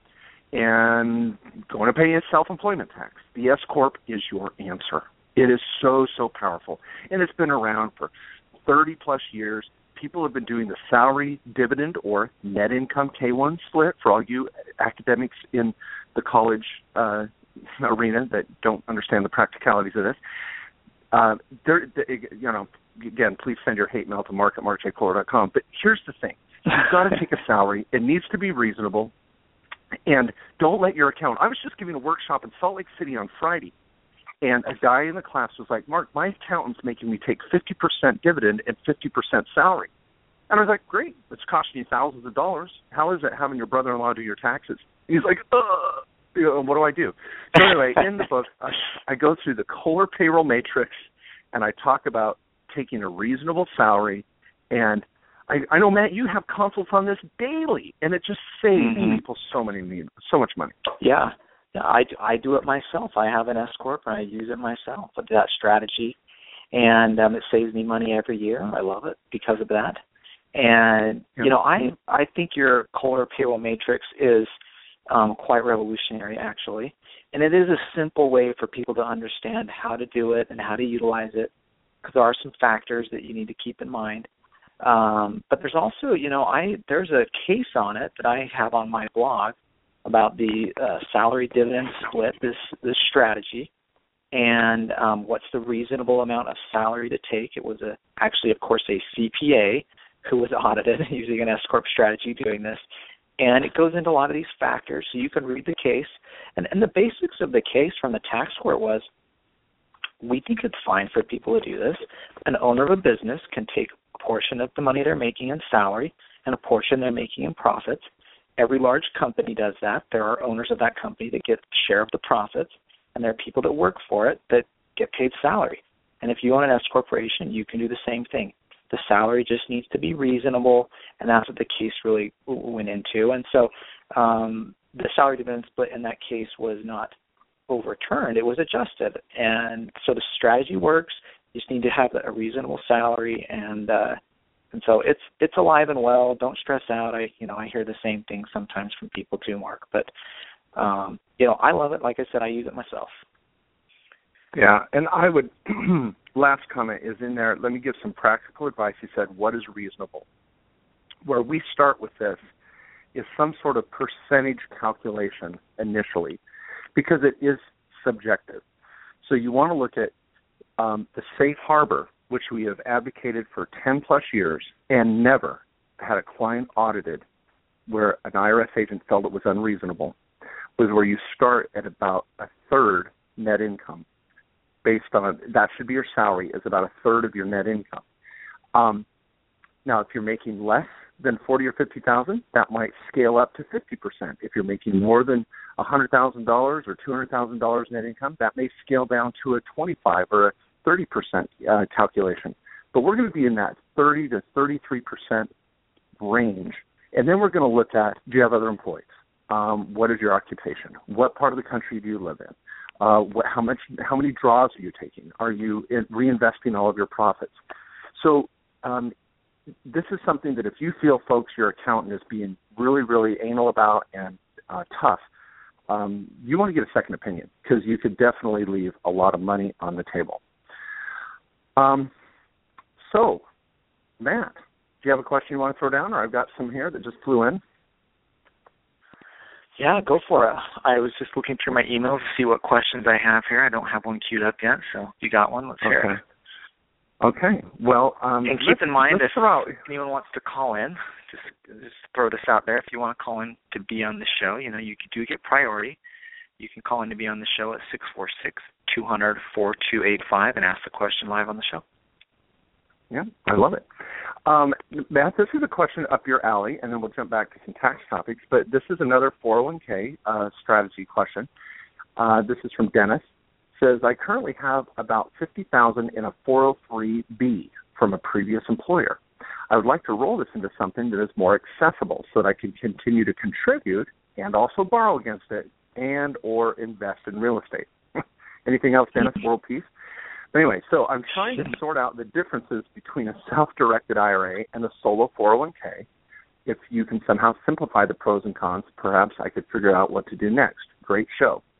Speaker 3: and going to pay a self-employment tax, the S corp is your answer. It is so, so powerful. And it's been around for thirty plus years, people have been doing the salary, dividend, or net income K one split for all you academics in the college uh, arena that don't understand the practicalities of this. Uh, there, you know, again, please send your hate mail to mark at mark j kohler dot com. But here's the thing. You've got to take a salary. It needs to be reasonable. And don't let your account. I was just giving a workshop in Salt Lake City on Friday, and a guy in the class was like, Mark, my accountant's making me take fifty percent dividend and fifty percent salary. And I was like, great, it's costing you thousands of dollars. How is it having your brother-in-law do your taxes? And he's like, ugh. You know, what do I do? So anyway, in the book, I, I go through the Kohler payroll matrix, and I talk about taking a reasonable salary. And I, I know, Matt, you have consults on this daily, and it just saves mm-hmm. people so many so much money.
Speaker 6: Yeah, yeah, I, I do it myself. I have an S corp, and I use it myself. But that strategy, and um, it saves me money every year. I love it because of that. And you know, I I think your Kohler payroll matrix is Um, quite revolutionary, actually. And it is a simple way for people to understand how to do it and how to utilize it, because there are some factors that you need to keep in mind. Um, but there's also, you know, I there's a case on it that I have on my blog about the uh, salary dividend split, this this strategy, and um, what's the reasonable amount of salary to take. It was a actually, of course, a C P A who was audited using an S corp strategy doing this. And it goes into a lot of these factors, so you can read the case. And, and the basics of the case from the tax court was, we think it's fine for people to do this. An owner of a business can take a portion of the money they're making in salary and a portion they're making in profits. Every large company does that. There are owners of that company that get a share of the profits, and there are people that work for it that get paid salary. And if you own an S corporation, you can do the same thing. The salary just needs to be reasonable, and that's what the case really went into. And so um, the salary dividend split in that case was not overturned. It was adjusted. And so the strategy works. You just need to have a reasonable salary, and uh, and so it's it's alive and well. Don't stress out. I you know I hear the same thing sometimes from people too, Mark. But um, you know I love it. Like I said, I use it myself.
Speaker 3: Yeah, and I would, last comment is in there, let me give some practical advice. He said, what is reasonable? Where we start with this is some sort of percentage calculation initially, because it is subjective. So you want to look at um, the safe harbor, which we have advocated for ten plus years and never had a client audited where an I R S agent felt it was unreasonable, was where you start at about a third net income. Based on, that should be your salary, is about a third of your net income. Um, now, if you're making less than forty or fifty thousand, that might scale up to fifty percent. If you're making more than a hundred thousand dollars or two hundred thousand dollars net income, that may scale down to a twenty-five or a thirty percent uh, calculation. But we're going to be in that thirty to thirty-three percent range, and then we're going to look at: do you have other employees? Um, what is your occupation? What part of the country do you live in? Uh, what, how much? How many draws are you taking? Are you in, reinvesting all of your profits? So um, this is something that if you feel, folks, your accountant is being really, really anal about and uh, tough, um, you want to get a second opinion, because you could definitely leave a lot of money on the table. Um, so, Matt, do you have a question you want to throw down, or I've got some here that just flew in?
Speaker 6: Yeah, go for it. I was just looking through my emails to see what questions I have here. I don't have one queued up yet, so you got one. Let's hear
Speaker 3: it. Okay. Well, um,
Speaker 6: and keep in mind, if
Speaker 3: out.
Speaker 6: anyone wants to call in, just just throw this out there. If you want to call in to be on the show, you know, you do get priority. You can call in to be on the show at six four six, two hundred, four two eight five and ask the question live on the show.
Speaker 3: Yeah, I love it. Um, Matt, this is a question up your alley, and then we'll jump back to some tax topics. But this is another four oh one k uh, strategy question. Uh, this is from Dennis. It says, I currently have about fifty thousand dollars in a four oh three B from a previous employer. I would like to roll this into something that is more accessible so that I can continue to contribute and also borrow against it and or invest in real estate. Anything else, Dennis? World peace? Anyway, so I'm trying to sort out the differences between a self-directed I R A and a solo four oh one k. If you can somehow simplify the pros and cons, perhaps I could figure out what to do next. Great show.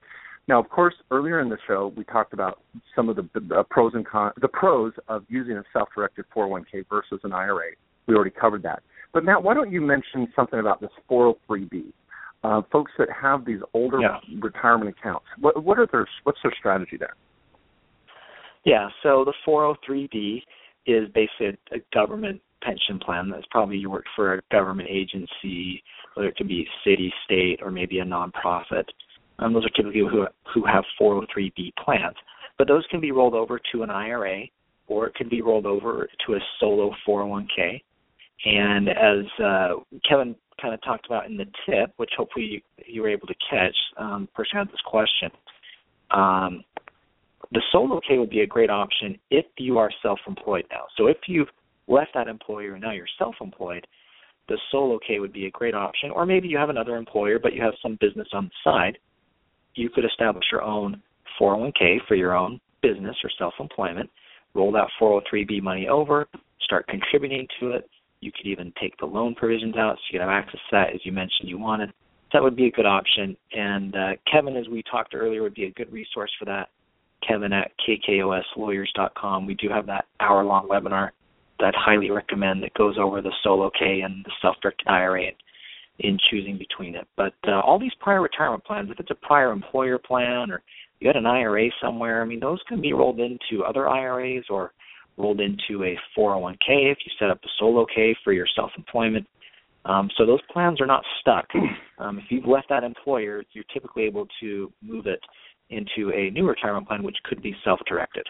Speaker 3: Now, of course, earlier in the show, we talked about some of the, the pros and cons, the pros of using a self-directed four oh one k versus an I R A. We already covered that. But Matt, why don't you mention something about this four oh three b? Uh, folks that have these older yeah. retirement accounts, what, what are their, what's their strategy there?
Speaker 6: Yeah, so the four oh three b is basically a government pension plan. That's probably you work for a government agency, whether it could be city, state, or maybe a nonprofit. Um, those are typically who who have four oh three b plans. But those can be rolled over to an I R A, or it can be rolled over to a solo four oh one k. And as uh, Kevin kind of talked about in the tip, which hopefully you, you were able to catch, um, the person who had this question, um, the solo K would be a great option if you are self-employed now. So if you've left that employer and now you're self-employed, the solo K would be a great option. Or maybe you have another employer, but you have some business on the side. You could establish your own four oh one k for your own business or self-employment, roll that four oh three b money over, start contributing to it. You could even take the loan provisions out so you could have access to that as you mentioned you wanted. That would be a good option. And uh, Kevin, as we talked earlier, would be a good resource for that. Kevin at k k o s lawyers dot com. We do have that hour-long webinar that I'd highly recommend that goes over the solo K and the self-directed I R A in choosing between it. But uh, all these prior retirement plans, if it's a prior employer plan or you had an I R A somewhere, I mean, those can be rolled into other I R As or rolled into a four oh one k if you set up a solo K for your self-employment. Um, so those plans are not stuck. Um, if you've left that employer, you're typically able to move it into a new retirement plan, which could be self-directed.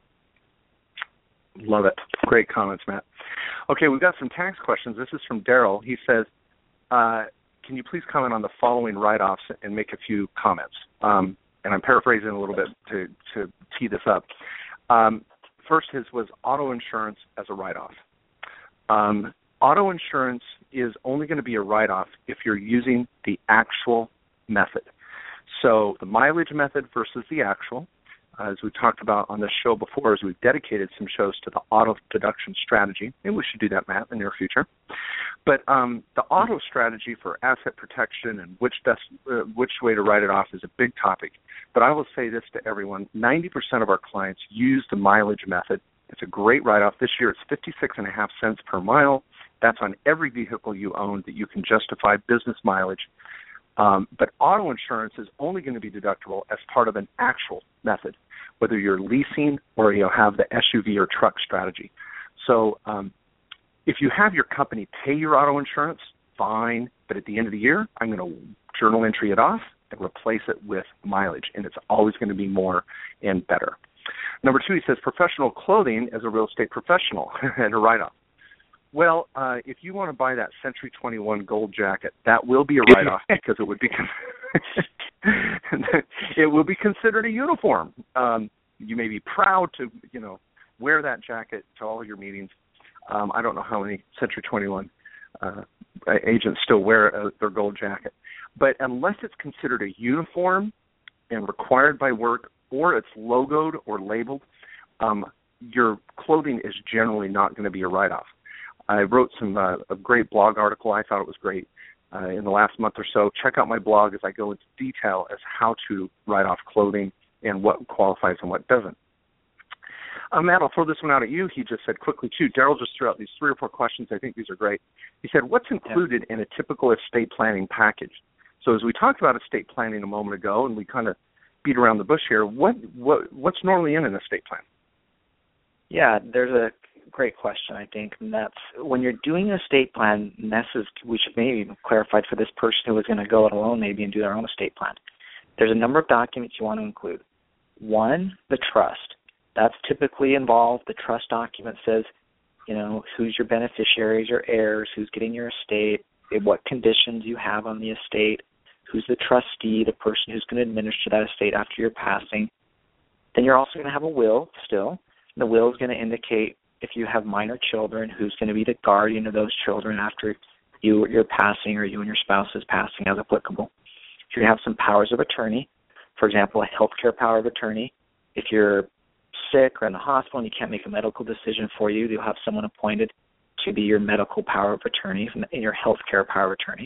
Speaker 3: Love it. Great comments, Matt. Okay, we've got some tax questions. This is from Daryl. He says, uh, can you please comment on the following write-offs and make a few comments? Um, and I'm paraphrasing a little bit to, to tee this up. Um, first, his was auto insurance as a write-off. Um, auto insurance is only going to be a write-off if you're using the actual method. So the mileage method versus the actual. Uh, as we talked about on this show before, as we've dedicated some shows to the auto deduction strategy. Maybe we should do that, Matt, in the near future. But um, the auto strategy for asset protection and which best, uh, which way to write it off is a big topic. But I will say this to everyone, ninety percent of our clients use the mileage method. It's a great write-off. This year it's fifty-six and a half cents per mile. That's on every vehicle you own that you can justify business mileage. Um, but auto insurance is only going to be deductible as part of an actual method, whether you're leasing or you know, have the S U V or truck strategy. So um, if you have your company pay your auto insurance, fine. But at the end of the year, I'm going to journal entry it off and replace it with mileage, and it's always going to be more and better. Number two, he says professional clothing as a real estate professional and a write-off. Well, uh, if you want to buy that Century twenty-one gold jacket, that will be a write-off because it would be it will be considered a uniform. Um, you may be proud to, you know, wear that jacket to all your meetings. Um, I don't know how many Century twenty-one uh, agents still wear uh, their gold jacket, but unless it's considered a uniform and required by work, or it's logoed or labeled, um, your clothing is generally not going to be a write-off. I wrote some uh, a great blog article. I thought it was great uh, in the last month or so. Check out my blog as I go into detail as how to write off clothing and what qualifies and what doesn't. Uh, Matt, I'll throw this one out at you. He just said quickly, too. Daryl just threw out these three or four questions. I think these are great. He said, what's included yeah. in a typical estate planning package? So as we talked about estate planning a moment ago, and we kind of beat around the bush here, what, what what's normally in an estate plan?
Speaker 6: Yeah, there's a great question, I think, and that's when you're doing an estate plan, and this is, we should maybe clarify for this person who is going to go it alone maybe and do their own estate plan. There's a number of documents you want to include. One, the trust. That's typically involved. The trust document says, you know, who's your beneficiaries, your heirs, who's getting your estate, what conditions you have on the estate, who's the trustee, the person who's going to administer that estate after your passing. Then you're also going to have a will still. The will is going to indicate if you have minor children, who's going to be the guardian of those children after you, you're passing or you and your spouse is passing as applicable. If you have some powers of attorney, for example, a healthcare power of attorney, if you're sick or in the hospital and you can't make a medical decision for you, you'll have someone appointed to be your medical power of attorney in your healthcare power of attorney.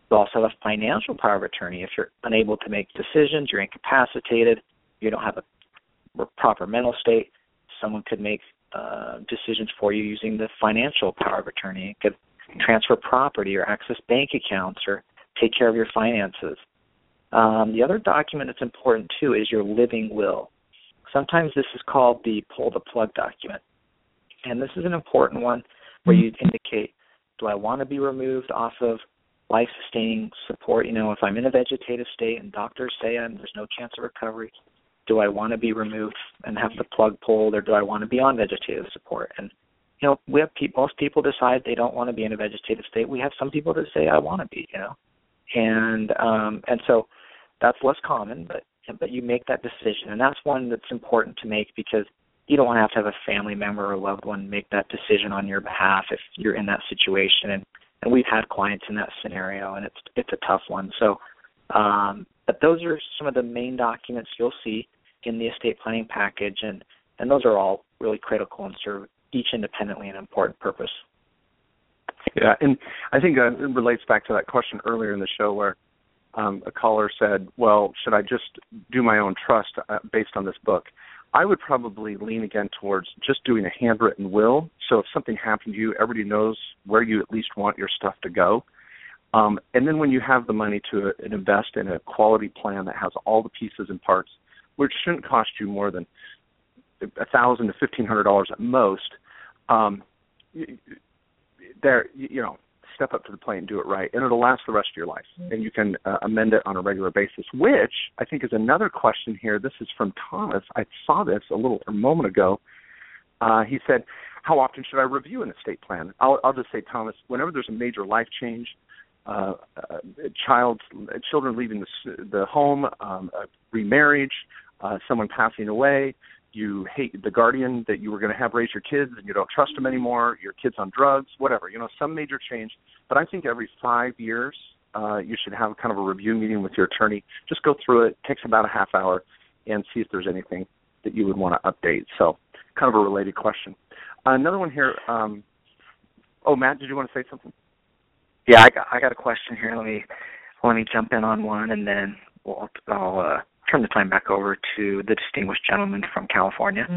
Speaker 6: You also have a financial power of attorney. If you're unable to make decisions, you're incapacitated, you don't have a proper mental state, someone could make uh, decisions for you using the financial power of attorney. It could transfer property or access bank accounts or take care of your finances. Um, the other document that's important, too, is your living will. Sometimes this is called the pull-the-plug document. And this is an important one where you indicate, do I want to be removed off of life-sustaining support? You know, if I'm in a vegetative state and doctors say I'm, there's no chance of recovery, do I want to be removed and have the plug pulled, or do I want to be on vegetative support? And, you know, we have pe- most people decide they don't want to be in a vegetative state. We have some people that say, I want to be, you know. And um, and so that's less common, but but you make that decision. And that's one that's important to make because you don't want to have to have a family member or a loved one make that decision on your behalf if you're in that situation. And, and we've had clients in that scenario, and it's it's a tough one. So, um, but those are some of the main documents you'll see in the estate planning package, and, and those are all really critical and serve each independently an important purpose.
Speaker 3: Yeah, and I think uh, it relates back to that question earlier in the show where um, a caller said, well, should I just do my own trust uh, based on this book? I would probably lean again towards just doing a handwritten will. So if something happened to you, everybody knows where you at least want your stuff to go. Um, and then when you have the money to uh, invest in a quality plan that has all the pieces and parts, which shouldn't cost you more than one thousand dollars to fifteen hundred dollars at most, um, there, you know, step up to the plate and do it right, and it'll last the rest of your life, and you can uh, amend it on a regular basis, which I think is another question here. This is from Thomas. I saw this a little a moment ago. Uh, he said, how often should I review an estate plan? I'll, I'll just say, Thomas, whenever there's a major life change, uh, uh, child, children leaving the, the home, um, a remarriage, uh, someone passing away, you hate the guardian that you were going to have raise your kids and you don't trust them anymore, your kid's on drugs, whatever, you know, some major change. But I think every five years uh, you should have kind of a review meeting with your attorney. Just go through it. It takes about a half hour and see if there's anything that you would want to update. So kind of a related question. Uh, another one here. Um, oh, Matt, did you want to say something?
Speaker 6: Yeah, I got, I got a question here. Let me let me jump in on one, and then we'll, I'll uh, turn the time back over to the distinguished gentleman from California.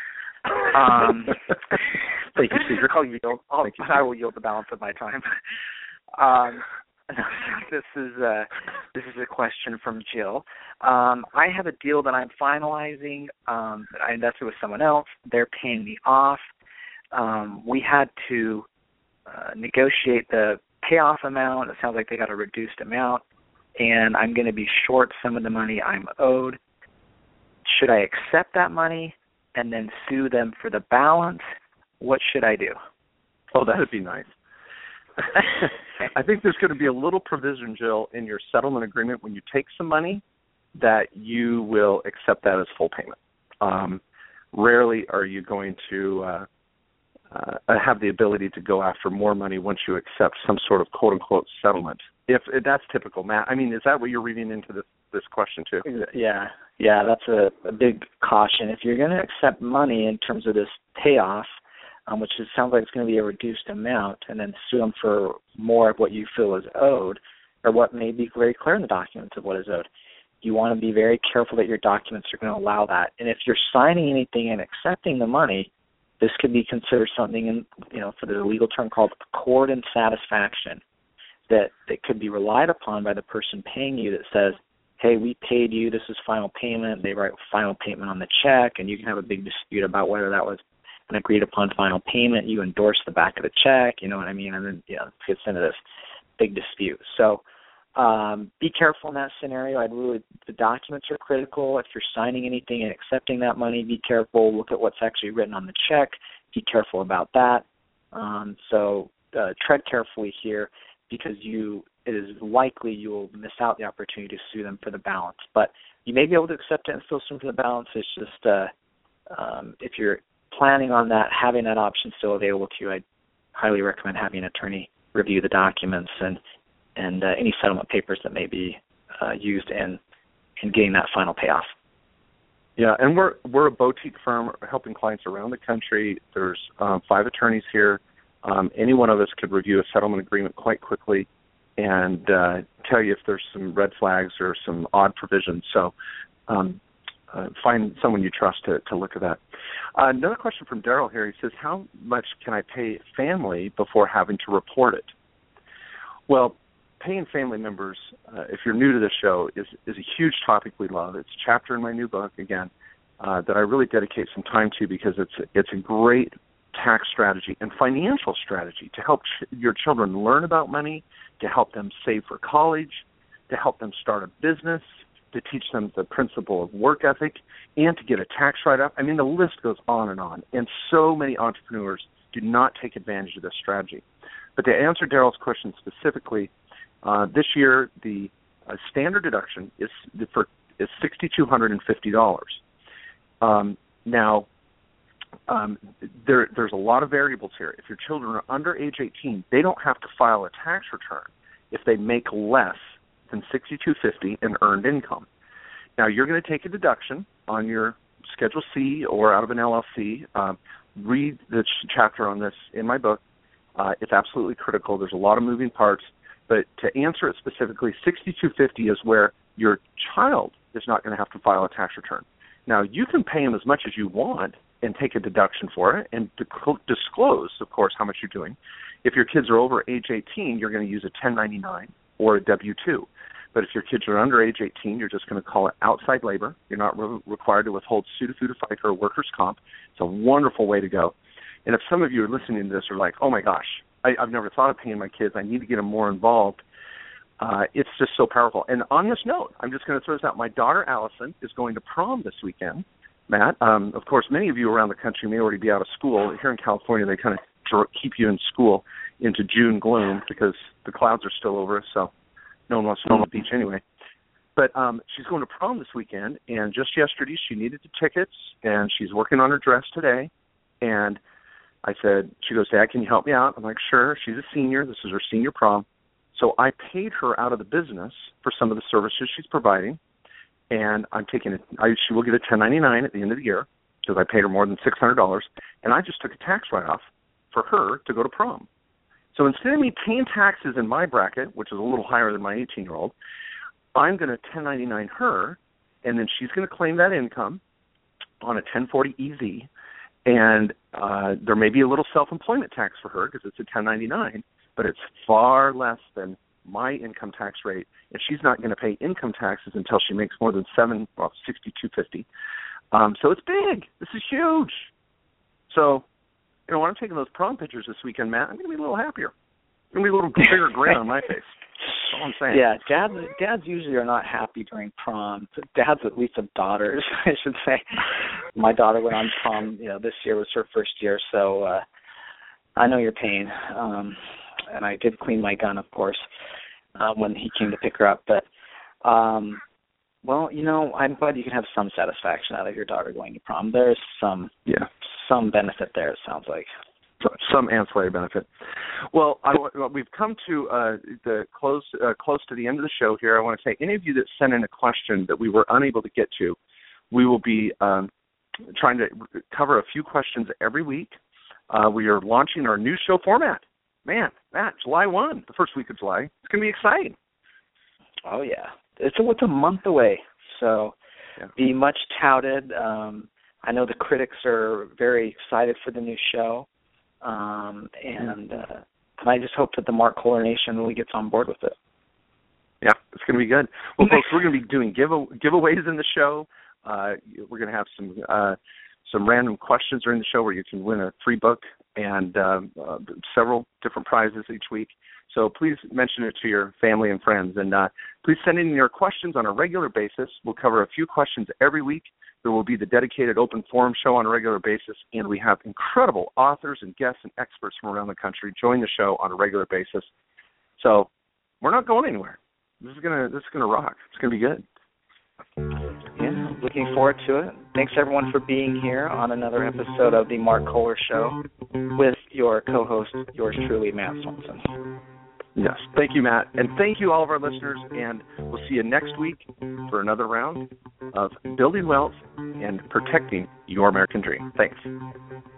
Speaker 6: Um,
Speaker 3: Thank you, Cedric.
Speaker 6: I'll yield, I'll,
Speaker 3: Thank you,
Speaker 6: I will yield the balance of my time. Um, this is uh, this is a question from Jill. Um, I have a deal that I'm finalizing. Um, I invested with someone else. They're paying me off. Um, we had to uh, negotiate the payoff amount. It sounds like they got a reduced amount, and I'm going to be short some of the money I'm owed. Should I accept that money and then sue them for the balance? What should I do?
Speaker 3: Oh, that would be nice. I think there's going to be a little provision, Jill, in your settlement agreement when you take some money that you will accept that as full payment. Um, rarely are you going to uh, uh, have the ability to go after more money once you accept some sort of quote-unquote settlement. If, if that's typical, Matt. I mean, is that what you're reading into this, this question too?
Speaker 6: Yeah, yeah, that's a, a big caution. If you're going to accept money in terms of this payoff, um, which is, sounds like it's going to be a reduced amount, and then sue them for more of what you feel is owed, or what may be very clear in the documents of what is owed, you want to be very careful that your documents are going to allow that. And if you're signing anything and accepting the money, this could be considered something, in, you know, for the legal term called accord and satisfaction, that, that could be relied upon by the person paying you that says, hey, we paid you, this is final payment. They write final payment on the check, and you can have a big dispute about whether that was an agreed upon final payment. You endorse the back of the check, you know what I mean? And then, yeah, it gets into this big dispute. So um, be careful in that scenario. I'd really, the documents are critical. If you're signing anything and accepting that money, be careful. Look at what's actually written on the check. Be careful about that. Um, so uh, tread carefully here, because you it is likely you will miss out the opportunity to sue them for the balance. But you may be able to accept it and still sue them for the balance. It's just uh, um, if you're planning on that, having that option still available to you, I'd highly recommend having an attorney review the documents and and uh, any settlement papers that may be uh, used in in getting that final payoff.
Speaker 3: Yeah, and we're we're a boutique firm helping clients around the country. There's um, five attorneys here. Um, any one of us could review a settlement agreement quite quickly. and uh, tell you if there's some red flags or some odd provisions. So um, uh, find someone you trust to, to look at that. Uh, another question from Daryl here. He says, how much can I pay family before having to report it? Well, paying family members, uh, if you're new to this show, is, is a huge topic we love. It's a chapter in my new book, again, uh, that I really dedicate some time to because it's, it's a great tax strategy and financial strategy to help ch- your children learn about money, to help them save for college, to help them start a business, to teach them the principle of work ethic, and to get a tax write-off. I mean, the list goes on and on, and so many entrepreneurs do not take advantage of this strategy. But to answer Daryl's question specifically, uh, this year the uh, standard deduction is for is six thousand two hundred fifty dollars. Um, now, Um, there, there's a lot of variables here. If your children are under age eighteen, they don't have to file a tax return if they make less than six thousand two hundred fifty dollars in earned income. Now, you're going to take a deduction on your Schedule C or out of an L L C. Um, read the ch- chapter on this in my book. Uh, it's absolutely critical. There's a lot of moving parts. But to answer it specifically, six thousand two hundred fifty dollars is where your child is not going to have to file a tax return. Now, you can pay them as much as you want and take a deduction for it and disclose, of course, how much you're doing. If your kids are over age eighteen, you're going to use a ten ninety-nine or a W two. But if your kids are under age eighteen, you're just going to call it outside labor. You're not re- required to withhold pseudo-fuda FICA or workers' comp. It's a wonderful way to go. And if some of you are listening to this are like, oh, my gosh, I, I've never thought of paying my kids. I need to get them more involved. Uh, it's just so powerful. And on this note, I'm just going to throw this out. My daughter, Allison, is going to prom this weekend. Matt, um, of course, many of you around the country may already be out of school. Here in California, they kind of keep you in school into June gloom because the clouds are still over us, so no one wants to go on the beach anyway. But um, she's going to prom this weekend, and just yesterday she needed the tickets, and she's working on her dress today. And I said, she goes, Dad, can you help me out? I'm like, sure. She's a senior. This is her senior prom. So I paid her out of the business for some of the services she's providing. And I'm taking it. I, she will get a ten ninety-nine at the end of the year because I paid her more than six hundred dollars, and I just took a tax write-off for her to go to prom. So instead of me paying taxes in my bracket, which is a little higher than my eighteen-year-old, I'm going to ten ninety-nine her, and then she's going to claim that income on a ten forty E Z, and uh, there may be a little self-employment tax for her because it's a ten ninety-nine, but it's far less than my income tax rate, and she's not going to pay income taxes until she makes more than seven, well, sixty-two fifty. Um, so it's big. This is huge. So, you know, when I'm taking those prom pictures this weekend, Matt, I'm going to be a little happier. I'm going to be a little bigger grin on my face. That's all I'm saying.
Speaker 6: Yeah, dads, dads usually are not happy during prom. Dads, at least of daughters, I should say. My daughter went on prom. You know, this year was her first year, so uh, I know your pain. Um, and I did clean my gun, of course, uh, when he came to pick her up. But, um, well, you know, I'm glad you can have some satisfaction out of your daughter going to prom. There's some yeah. some benefit there, it sounds like.
Speaker 3: Some ancillary benefit. Well, I, we've come to uh, the close uh, close to the end of the show here. I want to say, any of you that sent in a question that we were unable to get to, we will be um, trying to cover a few questions every week. Uh, we are launching our new show format. Man, Matt, July first, the first week of July. It's going to be exciting.
Speaker 6: Oh, yeah. It's a, it's a month away, so yeah. Be much touted. Um, I know the critics are very excited for the new show, um, and, uh, and I just hope that the Mark Kohler Nation really gets on board with it.
Speaker 3: Yeah, it's going to be good. Well, folks, we're going to be doing give- giveaways in the show. Uh, we're going to have some uh, some random questions during the show where you can win a free book and um, uh, several different prizes each week. So please mention it to your family and friends. And uh, please send in your questions on a regular basis. We'll cover a few questions every week. There will be the dedicated open forum show on a regular basis, and we have incredible authors and guests and experts from around the country join the show on a regular basis. So we're not going anywhere. This is gonna this is gonna rock. It's gonna be good.
Speaker 6: Yeah, looking forward to it. Thanks everyone for being here on another episode of the Mark Kohler Show with your co-host, yours truly, Matt Swenson.
Speaker 3: Yes, thank you, Matt, and thank you all of our listeners. And we'll see you next week for another round of building wealth and protecting your American dream. Thanks.